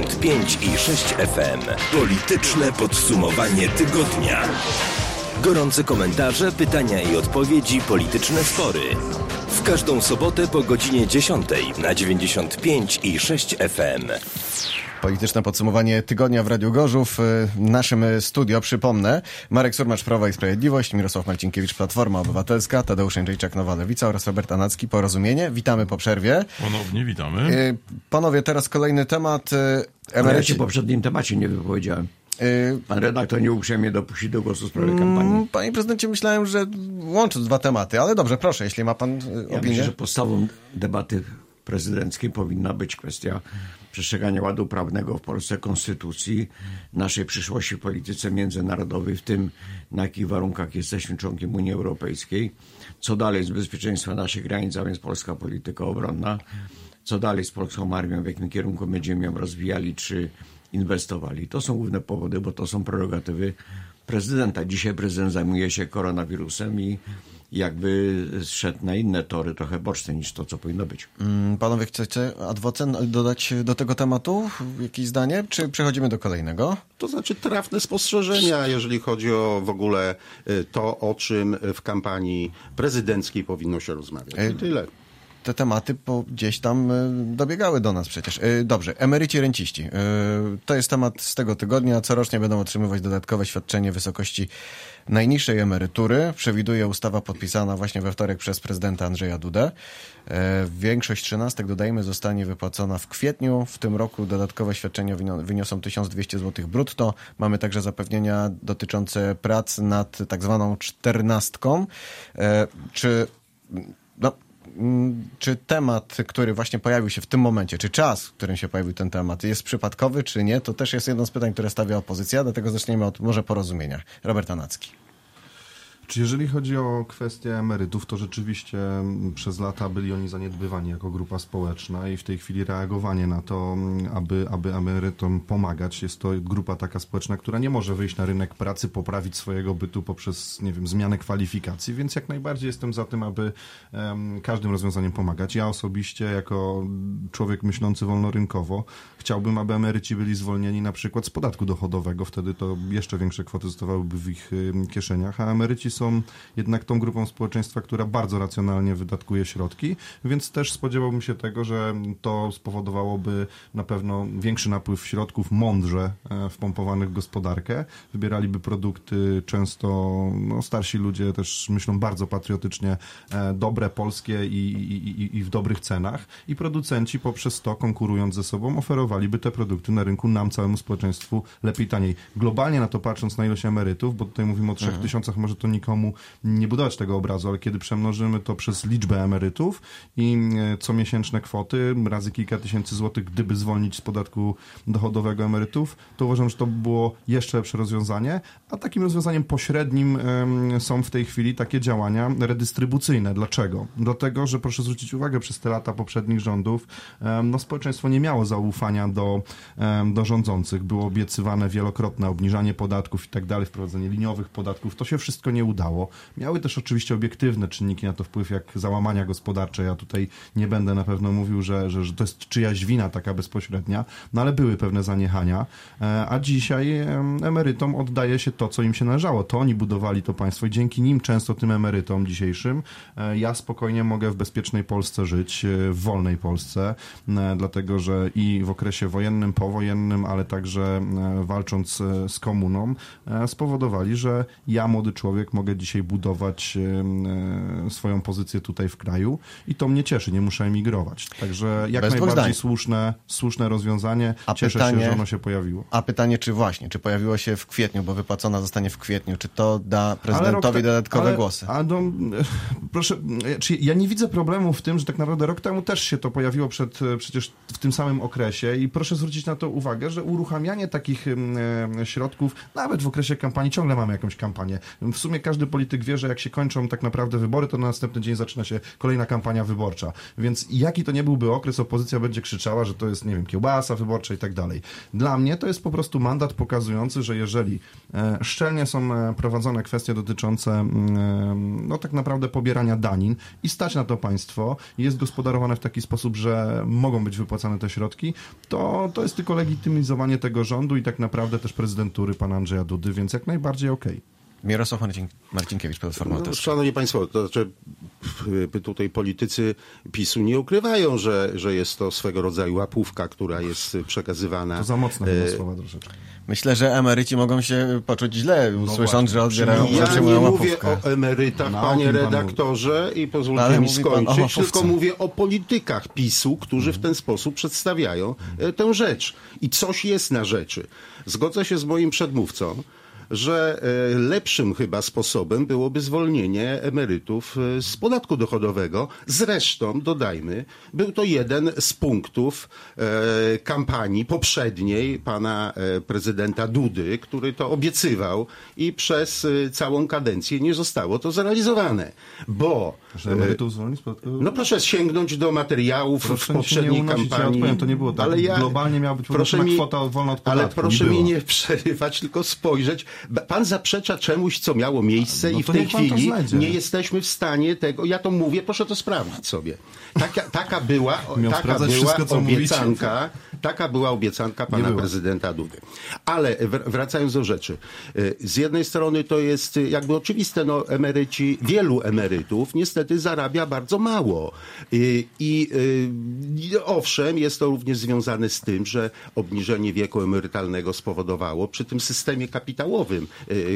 95 i 6 FM. Polityczne podsumowanie tygodnia. Gorące komentarze, pytania i odpowiedzi, polityczne spory. W każdą sobotę po godzinie 10 na 95 i 6 FM. Polityczne podsumowanie tygodnia w Radiu Gorzów. W naszym studio, przypomnę, Marek Surmacz, Prawo i Sprawiedliwość, Mirosław Marcinkiewicz, Platforma Obywatelska, Tadeusz Jędrzejczak, Nowa Lewica oraz Robert Anacki, Porozumienie. Witamy po przerwie. Ponownie witamy. Panowie, teraz kolejny temat. Ale ja się w poprzednim temacie nie wypowiedziałem. Pan redaktor nieuprzejmie dopuści do głosu w sprawie kampanii. Panie prezydencie, myślałem, że łącząc dwa tematy, ale dobrze, proszę, jeśli ma pan opinię. Ja myślę, że podstawą debaty prezydenckiej powinna być kwestia przestrzegania ładu prawnego w Polsce, konstytucji, naszej przyszłości w polityce międzynarodowej, w tym na jakich warunkach jesteśmy członkiem Unii Europejskiej, co dalej z bezpieczeństwem naszych granic, a więc polska polityka obronna, co dalej z polską armią, w jakim kierunku będziemy ją rozwijali czy inwestowali. To są główne powody, bo to są prerogatywy prezydenta. Dzisiaj prezydent zajmuje się koronawirusem i jakby zszedł na inne tory, trochę boczne niż to, co powinno być. Panowie, chcecie ad vocem dodać do tego tematu jakieś zdanie, czy przechodzimy do kolejnego? To znaczy trafne spostrzeżenia, jeżeli chodzi o w ogóle to, o czym w kampanii prezydenckiej powinno się rozmawiać. I tyle. Te tematy gdzieś tam dobiegały do nas przecież. Dobrze, emeryci, renciści. To jest temat z tego tygodnia. Corocznie będą otrzymywać dodatkowe świadczenie w wysokości najniższej emerytury. Przewiduje ustawa podpisana właśnie we wtorek przez prezydenta Andrzeja Dudę. Większość trzynastek, dodajmy, zostanie wypłacona w kwietniu. W tym roku dodatkowe świadczenia wyniosą 1200 zł brutto. Mamy także zapewnienia dotyczące prac nad tak zwaną czternastką. Czy temat, który właśnie pojawił się w tym momencie, czy czas, w którym się pojawił ten temat, jest przypadkowy, czy nie? To też jest jedno z pytań, które stawia opozycja, dlatego zaczniemy od może Porozumienia. Robert Anacki. Czy jeżeli chodzi o kwestię emerytów, to rzeczywiście przez lata byli oni zaniedbywani jako grupa społeczna i w tej chwili reagowanie na to, aby emerytom pomagać, jest to grupa taka społeczna, która nie może wyjść na rynek pracy, poprawić swojego bytu poprzez, nie wiem, zmianę kwalifikacji, więc jak najbardziej jestem za tym, aby każdym rozwiązaniem pomagać. Ja osobiście, jako człowiek myślący wolnorynkowo, chciałbym, aby emeryci byli zwolnieni na przykład z podatku dochodowego, wtedy to jeszcze większe kwoty zostawałyby w ich kieszeniach, a emeryci są jednak tą grupą społeczeństwa, która bardzo racjonalnie wydatkuje środki, więc też spodziewałbym się tego, że to spowodowałoby na pewno większy napływ środków mądrze wpompowanych w gospodarkę. Wybieraliby produkty często, starsi ludzie też myślą bardzo patriotycznie, dobre, polskie i w dobrych cenach i producenci poprzez to, konkurując ze sobą, oferowaliby te produkty na rynku nam, całemu społeczeństwu lepiej, taniej. Globalnie na to patrząc na ilość emerytów, bo tutaj mówimy o 3000, może to nikomu nie budować tego obrazu, ale kiedy przemnożymy to przez liczbę emerytów i comiesięczne kwoty razy kilka tysięcy złotych, gdyby zwolnić z podatku dochodowego emerytów, to uważam, że to było jeszcze lepsze rozwiązanie, a takim rozwiązaniem pośrednim są w tej chwili takie działania redystrybucyjne. Dlaczego? Dlatego, że proszę zwrócić uwagę, przez te lata poprzednich rządów społeczeństwo nie miało zaufania do rządzących. Było obiecywane wielokrotne obniżanie podatków i tak dalej, wprowadzenie liniowych podatków. To się wszystko nie udało. Miały też oczywiście obiektywne czynniki na to wpływ, jak załamania gospodarcze. Ja tutaj nie będę na pewno mówił, że to jest czyjaś wina taka bezpośrednia, no ale były pewne zaniechania, a dzisiaj emerytom oddaje się to, co im się należało. To oni budowali to państwo i dzięki nim, często tym emerytom dzisiejszym, ja spokojnie mogę w bezpiecznej Polsce żyć, w wolnej Polsce, dlatego, że i w okresie wojennym, powojennym, ale także walcząc z komuną, spowodowali, że ja, młody człowiek, mogę dzisiaj budować swoją pozycję tutaj w kraju i to mnie cieszy, nie muszę emigrować. Także jak najbardziej słuszne rozwiązanie. Cieszę się, że ono się pojawiło. A pytanie, czy pojawiło się w kwietniu, bo wypłacona zostanie w kwietniu, czy to da prezydentowi dodatkowe głosy? Proszę, ja nie widzę problemu w tym, że tak naprawdę rok temu też się to pojawiło przecież w tym samym okresie i proszę zwrócić na to uwagę, że uruchamianie takich środków, nawet w okresie kampanii, ciągle mamy jakąś kampanię. W sumie każdy polityk wie, że jak się kończą tak naprawdę wybory, to na następny dzień zaczyna się kolejna kampania wyborcza. Więc jaki to nie byłby okres, opozycja będzie krzyczała, że to jest, nie wiem, kiełbasa wyborcza i tak dalej. Dla mnie to jest po prostu mandat pokazujący, że jeżeli szczelnie są prowadzone kwestie dotyczące tak naprawdę pobierania danin i stać na to państwo, jest gospodarowane w taki sposób, że mogą być wypłacane te środki, to jest tylko legitymizowanie tego rządu i tak naprawdę też prezydentury pana Andrzeja Dudy, więc jak najbardziej okej. Mirosław Marcinkiewicz, Platforma Obywatelska. Szanowni Państwo, to znaczy tutaj politycy PiS-u nie ukrywają, że jest to swego rodzaju łapówka, która jest przekazywana. To za mocne chyba słowa troszeczkę. Myślę, że emeryci mogą się poczuć źle, słysząc, że odbierają, Ja zatrzymują nie łapówkę. mówię o emerytach, No, panie o tym pan redaktorze, i pozwólcie Ale mi mówi pan o skończyć, łapówce. tylko mówię o politykach PiS-u, którzy w ten sposób przedstawiają tę rzecz. I coś jest na rzeczy. Zgodzę się z moim przedmówcą, że lepszym chyba sposobem byłoby zwolnienie emerytów z podatku dochodowego. Zresztą, dodajmy, był to jeden z punktów kampanii poprzedniej pana prezydenta Dudy, który to obiecywał i przez całą kadencję nie zostało to zrealizowane. Bo Że emerytów zwolnić z podatku? no proszę sięgnąć do materiałów Proszę w się nie poprzedniej unosić, ja kampanii. odpowiem, to nie było tak. Globalnie miała być podnoszona kwota wolna od podatku. Ale proszę Nie mi była. nie przerywać, tylko spojrzeć. Pan zaprzecza czemuś, co miało miejsce No i w to tej niech pan to chwili znajdzie. nie jesteśmy w stanie tego, ja to mówię, proszę to sprawdzić sobie. Taka była sprawdzać wszystko, co obiecanka, taka była obiecanka pana była. prezydenta Dudy. Ale wracając do rzeczy. Z jednej strony to jest jakby oczywiste, no wielu emerytów niestety zarabia bardzo mało. I owszem, jest to również związane z tym, że obniżenie wieku emerytalnego spowodowało przy tym systemie kapitałowym,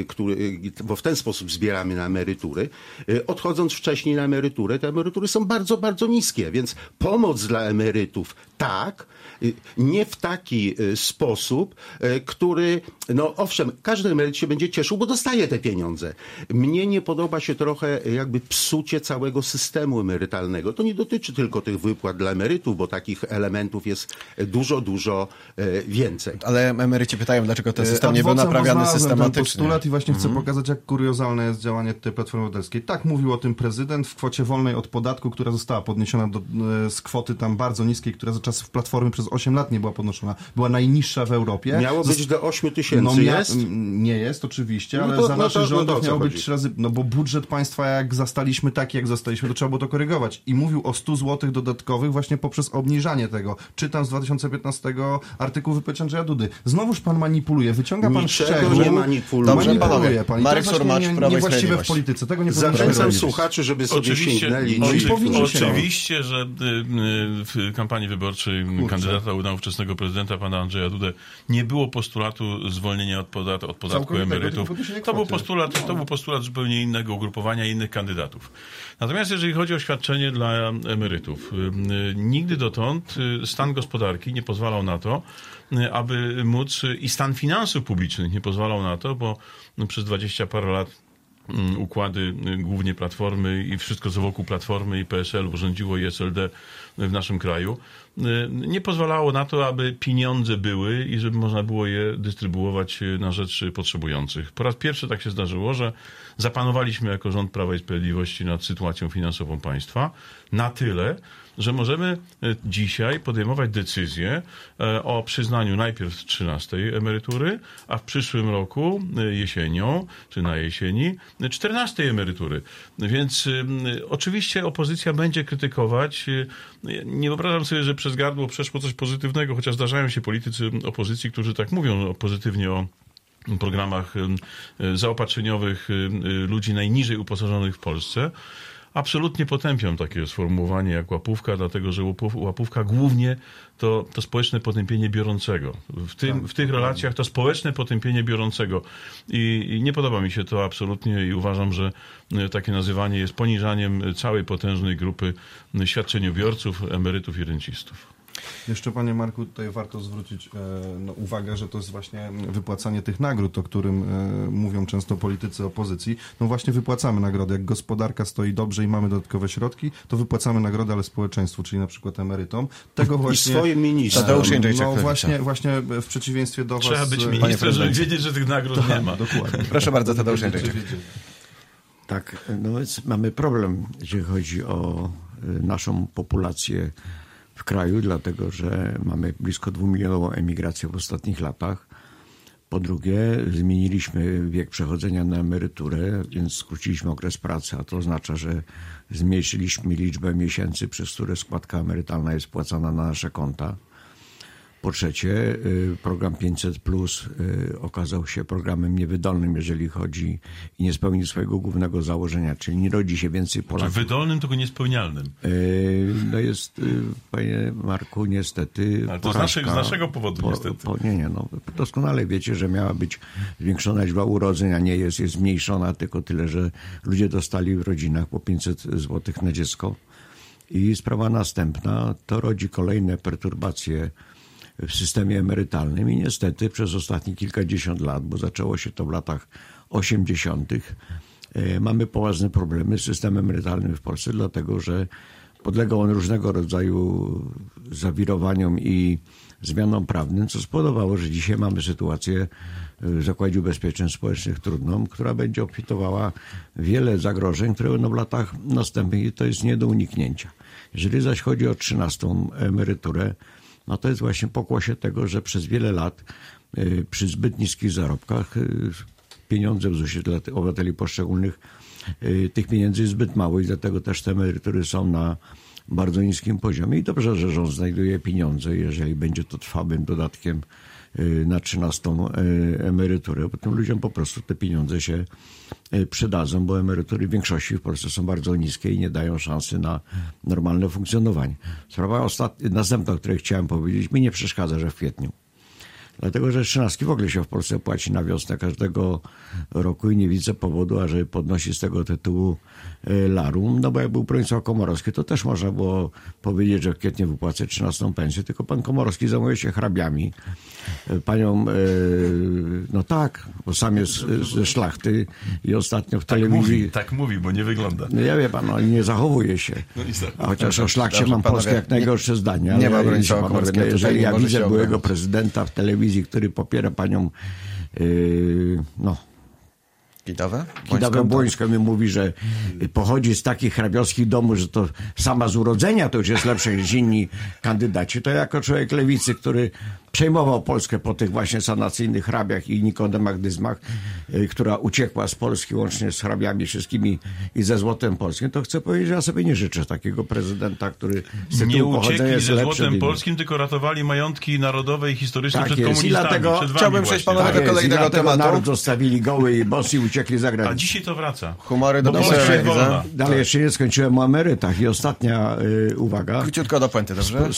bo w ten sposób zbieramy na emerytury, odchodząc wcześniej na emeryturę, te emerytury są bardzo, bardzo niskie, więc pomoc dla emerytów tak, nie w taki sposób, który, no owszem, każdy emeryt się będzie cieszył, bo dostaje te pieniądze. Mnie nie podoba się trochę jakby psucie całego systemu emerytalnego. To nie dotyczy tylko tych wypłat dla emerytów, bo takich elementów jest dużo, dużo więcej. Ale emeryci pytają, dlaczego ten system nie był Ad vocem naprawiany poznałem ten systematycznie. postulat i właśnie chcę pokazać, jak kuriozalne jest działanie tej Platformy Obywatelskiej. Tak mówił o tym prezydent w kwocie wolnej od podatku, która została podniesiona z kwoty tam bardzo niskiej, która za czasów Platformy przez 8 lat nie była podnoszona. Była najniższa w Europie. Miało być do 8 000 jest? Nie jest oczywiście, No ale to- za no naszych to- rządów o co miało być chodzi? 3 razy, no bo budżet państwa jak zastaliśmy taki, jak zastaliśmy, to trzeba było to korygować. I mówił o 100 zł dodatkowych właśnie poprzez obniżanie tego. Czytam z 2015 artykuł wypowiedzi Andrzeja Dudy. Znowuż pan manipuluje, wyciąga pan Niczego szczegół. nie manipuluje. Dobrze, panowie. Pan. I Marek to jest Surmacz, właśnie Prawo i niewłaściwe w Sprawiedliwość. polityce. Tego nie powinniśmy Zachęcam robić. słuchaczy, żeby sobie sięgnęli. no i powinni się. Oczywiście, że w kampanii wyborczej kandydata na ówczesnego prezydenta, pana Andrzeja Dudę, nie było postulatu zwolnienia od podatku Całkowitego, emerytów. tylko podniesienie To był kwoty. postulat zupełnie innego ugrupowania, innych kandydatów. Natomiast jeżeli chodzi o świadczenie dla emerytów, nigdy dotąd stan gospodarki nie pozwalał na to, aby móc, i stan finansów publicznych nie pozwalał na to, bo przez 20 parę lat układy głównie Platformy i wszystko co wokół Platformy i PSL-u rządziło i SLD w naszym kraju, nie pozwalało na to, aby pieniądze były i żeby można było je dystrybuować na rzecz potrzebujących. Po raz pierwszy tak się zdarzyło, że zapanowaliśmy jako rząd Prawa i Sprawiedliwości nad sytuacją finansową państwa na tyle, że możemy dzisiaj podejmować decyzję o przyznaniu najpierw 13 emerytury, a w przyszłym roku jesienią, czy na jesieni, 14 emerytury. Więc oczywiście opozycja będzie krytykować. Nie wyobrażam sobie, że przez gardło przeszło coś pozytywnego, chociaż zdarzają się politycy opozycji, którzy tak mówią pozytywnie o programach zaopatrzeniowych ludzi najniżej uposażonych w Polsce. Absolutnie potępiam takie sformułowanie jak łapówka, dlatego że łapówka głównie to społeczne potępienie biorącego. W tych relacjach to społeczne potępienie biorącego. I nie podoba mi się to absolutnie i uważam, że takie nazywanie jest poniżaniem całej potężnej grupy świadczeniobiorców, emerytów i rencistów. Jeszcze, panie Marku, tutaj warto zwrócić uwagę, że to jest właśnie wypłacanie tych nagród, o którym mówią często politycy opozycji. No właśnie wypłacamy nagrody. Jak gospodarka stoi dobrze i mamy dodatkowe środki, to wypłacamy nagrody, ale społeczeństwu, czyli na przykład emerytom. Tego właśnie... I swoim ministrom. Tadeusz Jędrzejczyk. No właśnie w przeciwieństwie do was... Trzeba być ministrem, żeby wiedzieć, że tych nagród nie ma. Dokładnie. Proszę bardzo, Tadeusz Jędrzejczyk. Tak, no więc mamy problem, jeżeli chodzi o naszą populację w kraju, dlatego że mamy blisko 2-milionową emigrację w ostatnich latach. Po drugie, zmieniliśmy wiek przechodzenia na emeryturę, więc skróciliśmy okres pracy, a to oznacza, że zmniejszyliśmy liczbę miesięcy, przez które składka emerytalna jest płacana na nasze konta. Po trzecie, program 500+ okazał się programem niewydolnym, jeżeli chodzi i nie spełnił swojego głównego założenia, czyli nie rodzi się więcej Polaków. Czy wydolnym, tylko niespełnialnym. No jest, panie Marku, niestety Ale to porażka, z naszego powodu niestety. Nie, no, doskonale wiecie, że miała być zwiększona liczba urodzeń, a nie jest zmniejszona, tylko tyle, że ludzie dostali w rodzinach po 500 zł na dziecko. I sprawa następna, to rodzi kolejne perturbacje w systemie emerytalnym i niestety przez ostatnie kilkadziesiąt lat, bo zaczęło się to w latach 80., mamy poważne problemy z systemem emerytalnym w Polsce, dlatego że podlegał on różnego rodzaju zawirowaniom i zmianom prawnym, co spowodowało, że dzisiaj mamy sytuację w Zakładzie Ubezpieczeń Społecznych trudną, która będzie obfitowała wiele zagrożeń, które będą w latach następnych i to jest nie do uniknięcia. Jeżeli zaś chodzi o 13. emeryturę, no to jest właśnie pokłosie tego, że przez wiele lat przy zbyt niskich zarobkach pieniądze w ZUS-ie dla obywateli poszczególnych, tych pieniędzy jest zbyt mało i dlatego też te emerytury są na bardzo niskim poziomie i dobrze, że rząd znajduje pieniądze, jeżeli będzie to trwałym dodatkiem na 13. emeryturę, bo tym ludziom po prostu te pieniądze się przydadzą, bo emerytury w większości w Polsce są bardzo niskie i nie dają szansy na normalne funkcjonowanie. Sprawa następna, o której chciałem powiedzieć, mi nie przeszkadza, że w kwietniu. Dlatego, że 13 w ogóle się w Polsce płaci na wiosnę każdego roku i nie widzę powodu, ażeby podnosić z tego tytułu larum. No bo jak był Bronisław Komorowski, to też można było powiedzieć, że w kwietniu wypłacę 13. pensję, tylko pan Komorowski zajmuje się hrabiami. Panią, no tak, bo sam jest ze szlachty i ostatnio w telewizji... Tak mówi, bo nie wygląda. No ja wie pan, no, nie zachowuje się. A chociaż o szlachcie mam polskie jak najgorsze zdania. Nie ma Bronisława Komorowskiego. Jeżeli ja widzę byłego prezydenta w telewizji, który popiera panią Kidawę-Błońską i mówi, że pochodzi z takich hrabiowskich domów, że to sama z urodzenia to już jest lepsze niż inni kandydaci. To jako człowiek lewicy, który przejmował Polskę po tych właśnie sanacyjnych hrabiach i nikodemagdyzmach, która uciekła z Polski łącznie z hrabiami wszystkimi i ze złotem polskim, to chcę powiedzieć, że ja sobie nie życzę takiego prezydenta, który z tytułu pochodzenia jest lepszy. Nie uciekli ze złotem polskim, tylko ratowali majątki narodowe i historyczne przed komunistami. Dlatego chciałbym przejść panowie do kolejnego tematu. Naród zostawili goły i bossy i uciekli za granicę. A dzisiaj to wraca. Humory do widzę. Dalej jeszcze nie skończyłem o emerytach. I ostatnia uwaga. Króciutko do puenty, dobrze?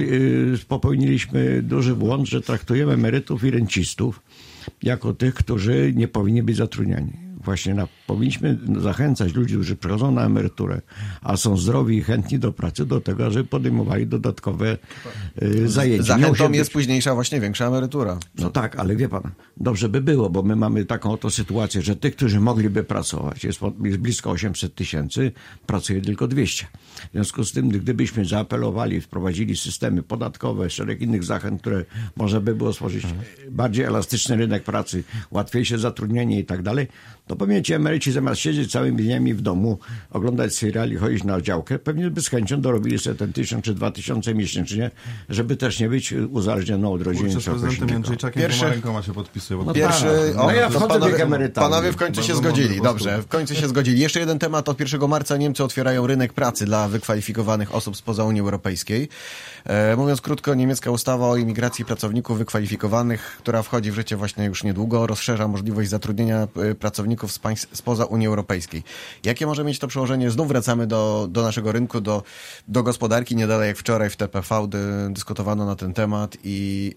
Popełniliśmy duży błąd, że traktujemy emerytów i rencistów jako tych, którzy nie powinni być zatrudniani. Właśnie powinniśmy zachęcać ludzi, którzy przechodzą na emeryturę, a są zdrowi i chętni do pracy, do tego, żeby podejmowali dodatkowe zajęcia. Zachętą jest późniejsza właśnie większa emerytura. No tak, ale wie pan, dobrze by było, bo my mamy taką oto sytuację, że tych, którzy mogliby pracować, jest blisko 800 000, pracuje tylko 200. W związku z tym, gdybyśmy zaapelowali, wprowadzili systemy podatkowe, szereg innych zachęt, które można by było stworzyć bardziej elastyczny rynek pracy, łatwiejsze zatrudnienie i tak dalej, to pewnie ci emeryci zamiast siedzieć całymi dniami w domu, oglądać serial i chodzić na działkę, pewnie by z chęcią dorobili sobie ten 1000 czy 2000 miesięcznie, żeby też nie być uzależnioną od rodziny. Z prezydentem Jędrzejczakiem dwoma rękoma się podpisuje. Ja wchodzę w wiek emerytalny. Panowie w końcu się zgodzili. Dobrze, w końcu się zgodzili. Jeszcze jeden temat. Od 1 marca Niemcy otwierają rynek pracy dla wykwalifikowanych osób spoza Unii Europejskiej. Mówiąc krótko, niemiecka ustawa o imigracji pracowników wykwalifikowanych, która wchodzi w życie właśnie już niedługo, rozszerza możliwość zatrudnienia pracowników z państw spoza Unii Europejskiej. Jakie może mieć to przełożenie? Znów wracamy do naszego rynku, do gospodarki. Nie dalej jak wczoraj w TPV dyskutowano na ten temat i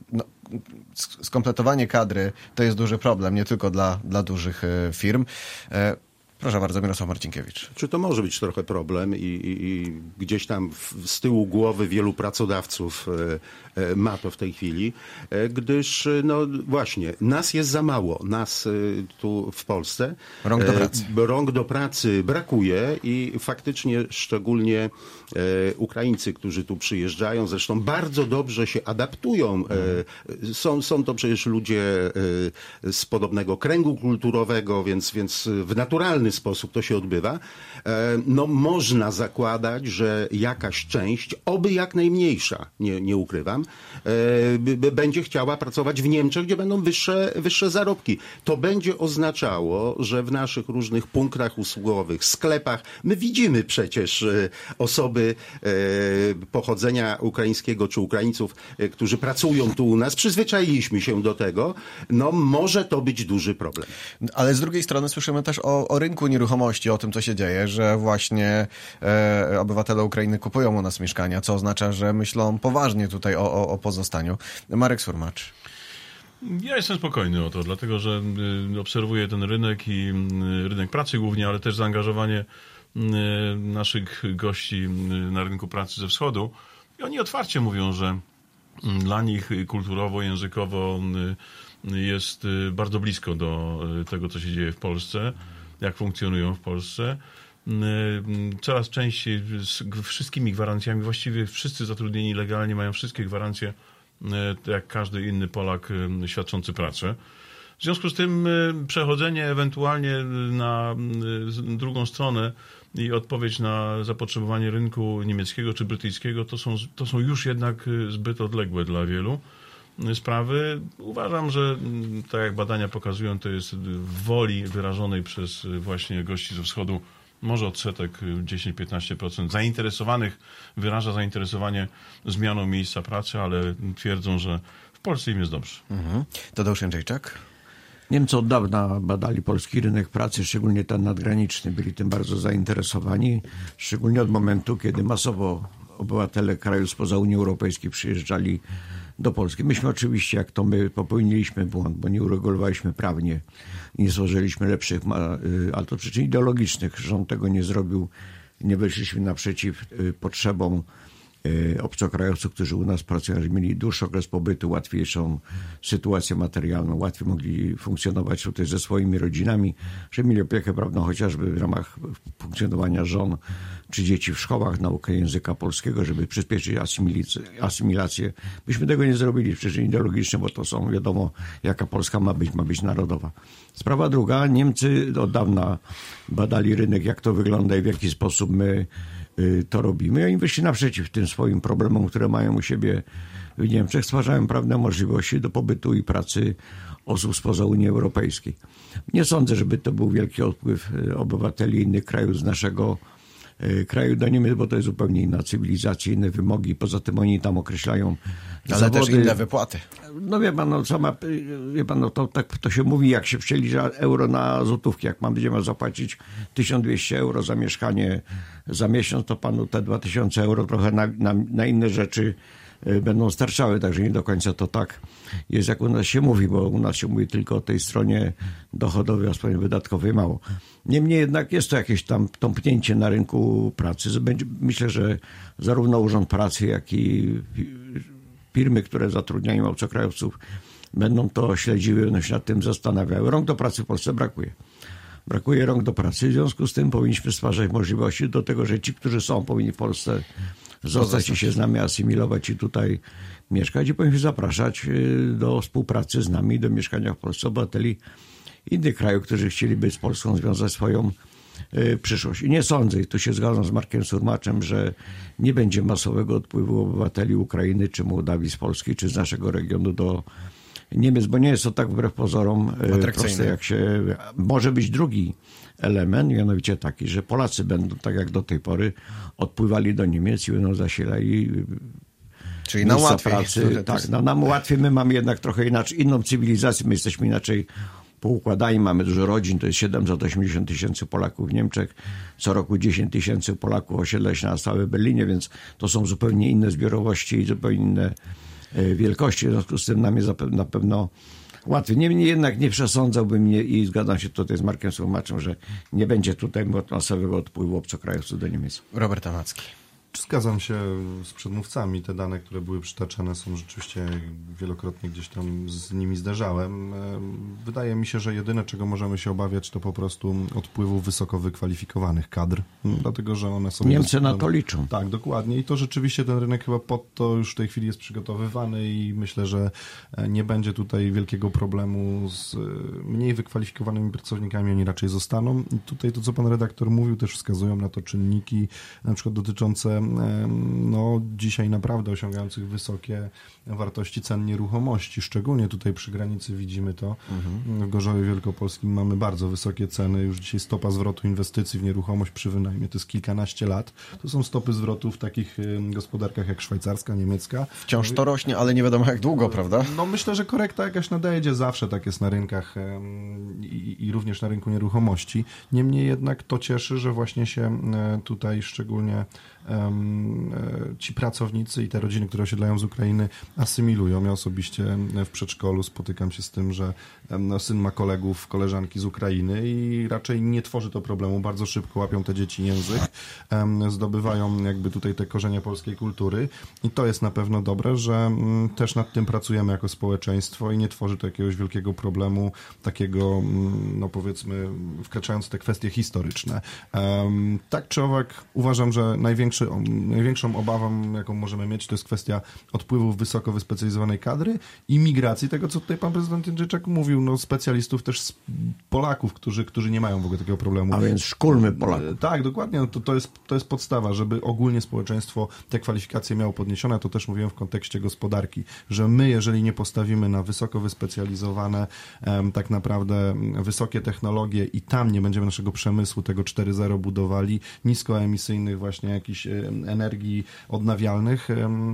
skompletowanie kadry to jest duży problem, nie tylko dla dużych firm. Proszę bardzo, Mirosław Marcinkiewicz. Czy to może być trochę problem i gdzieś tam z tyłu głowy wielu pracodawców ma to w tej chwili, gdyż no właśnie, nas jest za mało, nas tu w Polsce. Rąk do pracy. Rąk do pracy brakuje i faktycznie szczególnie Ukraińcy, którzy tu przyjeżdżają, zresztą bardzo dobrze się adaptują. Są to przecież ludzie z podobnego kręgu kulturowego, więc w naturalny naturalny sposób to się odbywa, no można zakładać, że jakaś część, oby jak najmniejsza, nie ukrywam, będzie chciała pracować w Niemczech, gdzie będą wyższe zarobki. To będzie oznaczało, że w naszych różnych punktach usługowych, sklepach, my widzimy przecież osoby pochodzenia ukraińskiego czy Ukraińców, którzy pracują tu u nas, przyzwyczailiśmy się do tego, no może to być duży problem. Ale z drugiej strony słyszymy też o rynku nieruchomości, o tym, co się dzieje, że właśnie obywatele Ukrainy kupują u nas mieszkania, co oznacza, że myślą poważnie tutaj o pozostaniu. Marek Surmacz. Ja jestem spokojny o to, dlatego że obserwuję ten rynek i rynek pracy głównie, ale też zaangażowanie naszych gości na rynku pracy ze wschodu. I oni otwarcie mówią, że dla nich kulturowo, językowo jest bardzo blisko do tego, co się dzieje w Polsce, jak funkcjonują w Polsce. Coraz częściej z wszystkimi gwarancjami, właściwie wszyscy zatrudnieni legalnie mają wszystkie gwarancje, jak każdy inny Polak świadczący pracę. W związku z tym przechodzenie ewentualnie na drugą stronę i odpowiedź na zapotrzebowanie rynku niemieckiego czy brytyjskiego to są już jednak zbyt odległe dla wielu sprawy. Uważam, że tak jak badania pokazują, to jest w woli wyrażonej przez właśnie gości ze wschodu, może odsetek 10-15% zainteresowanych wyraża zainteresowanie zmianą miejsca pracy, ale twierdzą, że w Polsce im jest dobrze. Tadeusz Jędrzejczak. Niemcy od dawna badali polski rynek pracy, szczególnie ten nadgraniczny. Byli tym bardzo zainteresowani, szczególnie od momentu, kiedy masowo obywatele krajów spoza Unii Europejskiej przyjeżdżali do Polski. Myśmy oczywiście, jak to my popełniliśmy błąd, bo nie uregulowaliśmy prawnie i nie stworzyliśmy lepszych, ale to przyczyn ideologicznych. Rząd tego nie zrobił. Nie wyszliśmy naprzeciw potrzebom obcokrajowców, którzy u nas pracują, że mieli dłuższy okres pobytu, łatwiejszą sytuację materialną, łatwiej mogli funkcjonować tutaj ze swoimi rodzinami, że mieli opiekę prawną chociażby w ramach funkcjonowania żon czy dzieci w szkołach, naukę języka polskiego, żeby przyspieszyć asymilację. Myśmy tego nie zrobili z przyczyn ideologicznych, bo to są, wiadomo, jaka Polska ma być narodowa. Sprawa druga, Niemcy od dawna badali rynek, jak to wygląda i w jaki sposób my to robimy. I oni wyszli naprzeciw tym swoim problemom, które mają u siebie w Niemczech, stwarzają prawne możliwości do pobytu i pracy osób spoza Unii Europejskiej. Nie sądzę, żeby to był wielki odpływ obywateli innych krajów z naszego kraju do Niemiec, bo to jest zupełnie inna cywilizacja, inne wymogi. Poza tym oni tam określają ale zawody. też inne wypłaty. No wie pan, to się mówi, jak się przeliczy euro na złotówki. Jak pan będzie miał zapłacić 1200 euro za mieszkanie za miesiąc, to panu te 2000 euro trochę na inne rzeczy będą starczały, także nie do końca to tak jest, jak u nas się mówi, bo u nas się mówi tylko o tej stronie dochodowej, a stronie wydatkowej mało. Niemniej jednak jest to jakieś tam tąpnięcie na rynku pracy. Myślę, że zarówno Urząd Pracy, jak i firmy, które zatrudniają obcokrajowców, będą to śledziły, będą się nad tym zastanawiały. Rąk do pracy w Polsce brakuje. Brakuje rąk do pracy, w związku z tym powinniśmy stwarzać możliwości do tego, że ci, którzy są, powinni w Polsce zostać i się z nami asymilować i tutaj mieszkać i powinniśmy zapraszać do współpracy z nami, do mieszkania w Polsce obywateli innych krajów, którzy chcieliby z Polską związać swoją przyszłość. I nie sądzę, i tu się zgadzam z Markiem Surmaczem, że nie będzie masowego odpływu obywateli Ukrainy czy Mołdawii z Polski, czy z naszego regionu do Niemiec, bo nie jest to tak wbrew pozorom proste, jak się... Może być drugi element, mianowicie taki, że Polacy będą, tak jak do tej pory, odpływali do Niemiec i będą zasilali czyli nam łatwiej. Pracy. Tak, nam łatwiej, my mamy jednak trochę inaczej, inną cywilizację, my jesteśmy inaczej poukładani, mamy dużo rodzin, to jest 780 000 Polaków w Niemczech, co roku 10 000 Polaków osiedla się na stałe w Berlinie, więc to są zupełnie inne zbiorowości i zupełnie inne wielkości, w związku z tym nam jest na pewno łatwiej. Niemniej jednak nie przesądzałbym i zgadzam się tutaj z Markiem Surmaczem, że nie będzie tutaj masowego odpływu obcokrajowców do Niemiec. Robert Amacki. Zgadzam się z przedmówcami. Te dane, które były przytaczane, są rzeczywiście wielokrotnie gdzieś tam z nimi zderzałem. Wydaje mi się, że jedyne, czego możemy się obawiać, to po prostu odpływu wysoko wykwalifikowanych kadr, dlatego że one są... Niemcy na to liczą. Tak, dokładnie. I to rzeczywiście ten rynek chyba pod to już w tej chwili jest przygotowywany i myślę, że nie będzie tutaj wielkiego problemu z mniej wykwalifikowanymi pracownikami. Oni raczej zostaną. I tutaj to, co pan redaktor mówił, też wskazują na to czynniki, na przykład dotyczące dzisiaj naprawdę osiągających wysokie wartości cen nieruchomości. Szczególnie tutaj przy granicy widzimy to. W Gorzowie Wielkopolskim mamy bardzo wysokie ceny. Już dzisiaj stopa zwrotu inwestycji w nieruchomość przy wynajmie to jest kilkanaście lat. To są stopy zwrotu w takich gospodarkach jak szwajcarska, niemiecka. Wciąż to rośnie, ale nie wiadomo jak długo, prawda? No myślę, że korekta jakaś nadejdzie. Zawsze tak jest na rynkach i również na rynku nieruchomości. Niemniej jednak to cieszy, że właśnie się tutaj szczególnie ci pracownicy i te rodziny, które osiedlają z Ukrainy, asymilują. Ja osobiście w przedszkolu spotykam się z tym, że syn ma kolegów, koleżanki z Ukrainy i raczej nie tworzy to problemu. Bardzo szybko łapią te dzieci język, zdobywają jakby tutaj te korzenie polskiej kultury i to jest na pewno dobre, że też nad tym pracujemy jako społeczeństwo i nie tworzy to jakiegoś wielkiego problemu, takiego, no powiedzmy, wkraczając w te kwestie historyczne. Tak czy owak uważam, że największą obawą, jaką możemy mieć, to jest kwestia odpływu wysoko wyspecjalizowanej kadry i migracji, tego co tutaj pan prezydent Jędrzejczak mówił, specjalistów też z Polaków, którzy nie mają w ogóle takiego problemu. A więc szkolmy Polaków. Tak, dokładnie. To jest podstawa, żeby ogólnie społeczeństwo te kwalifikacje miało podniesione. To też mówiłem w kontekście gospodarki, że my, jeżeli nie postawimy na wysoko wyspecjalizowane, tak naprawdę wysokie technologie i tam nie będziemy naszego przemysłu tego 4.0 budowali, niskoemisyjnych właśnie jakichś energii odnawialnych,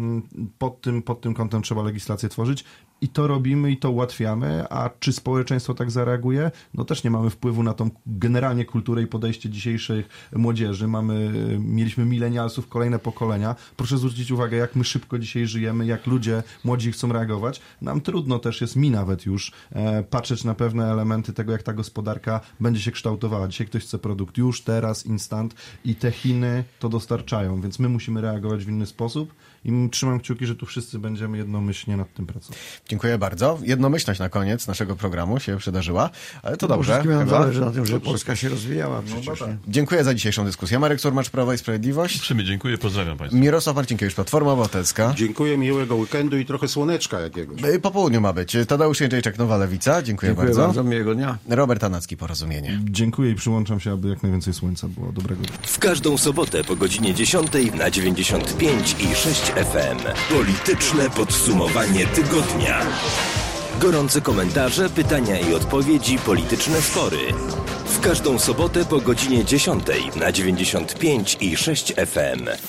pod tym kątem trzeba legislację tworzyć. I to robimy i to ułatwiamy, a czy społeczeństwo tak zareaguje? No też nie mamy wpływu na tą generalnie kulturę i podejście dzisiejszej młodzieży. Mieliśmy milenialsów, kolejne pokolenia. Proszę zwrócić uwagę, jak my szybko dzisiaj żyjemy, jak ludzie młodzi chcą reagować. Nam trudno też jest nawet już patrzeć na pewne elementy tego, jak ta gospodarka będzie się kształtowała. Dzisiaj ktoś chce produkt już, teraz, instant i te Chiny to dostarczają, więc my musimy reagować w inny sposób i trzymam kciuki, że tu wszyscy będziemy jednomyślnie nad tym pracować. Dziękuję bardzo. Jednomyślność na koniec naszego programu się przydarzyła, ale to dobrze. Wszystkim nam zależy na tym, że Polska się rozwijała przecież. Dziękuję za dzisiejszą dyskusję. Marek Surmacz, Prawo i Sprawiedliwość. Uprzejmie dziękuję, pozdrawiam Państwa. Mirosław Marcinkiewicz, Platforma Obywatelska. Dziękuję, miłego weekendu i trochę słoneczka jakiegoś. Po południu ma być. Tadeusz Jędrzejczak, Nowa Lewica. Dziękuję bardzo. Miłego dnia. Robert Tanacki, Porozumienie. Dziękuję i przyłączam się, aby jak najwięcej słońca było. Dobrego dnia. W każdą sobotę po godzinie 10 na 95 i 6 FM. Polityczne podsumowanie tygodnia. Gorące komentarze, pytania i odpowiedzi, polityczne spory. W każdą sobotę po godzinie 10 na 95 i 6 FM.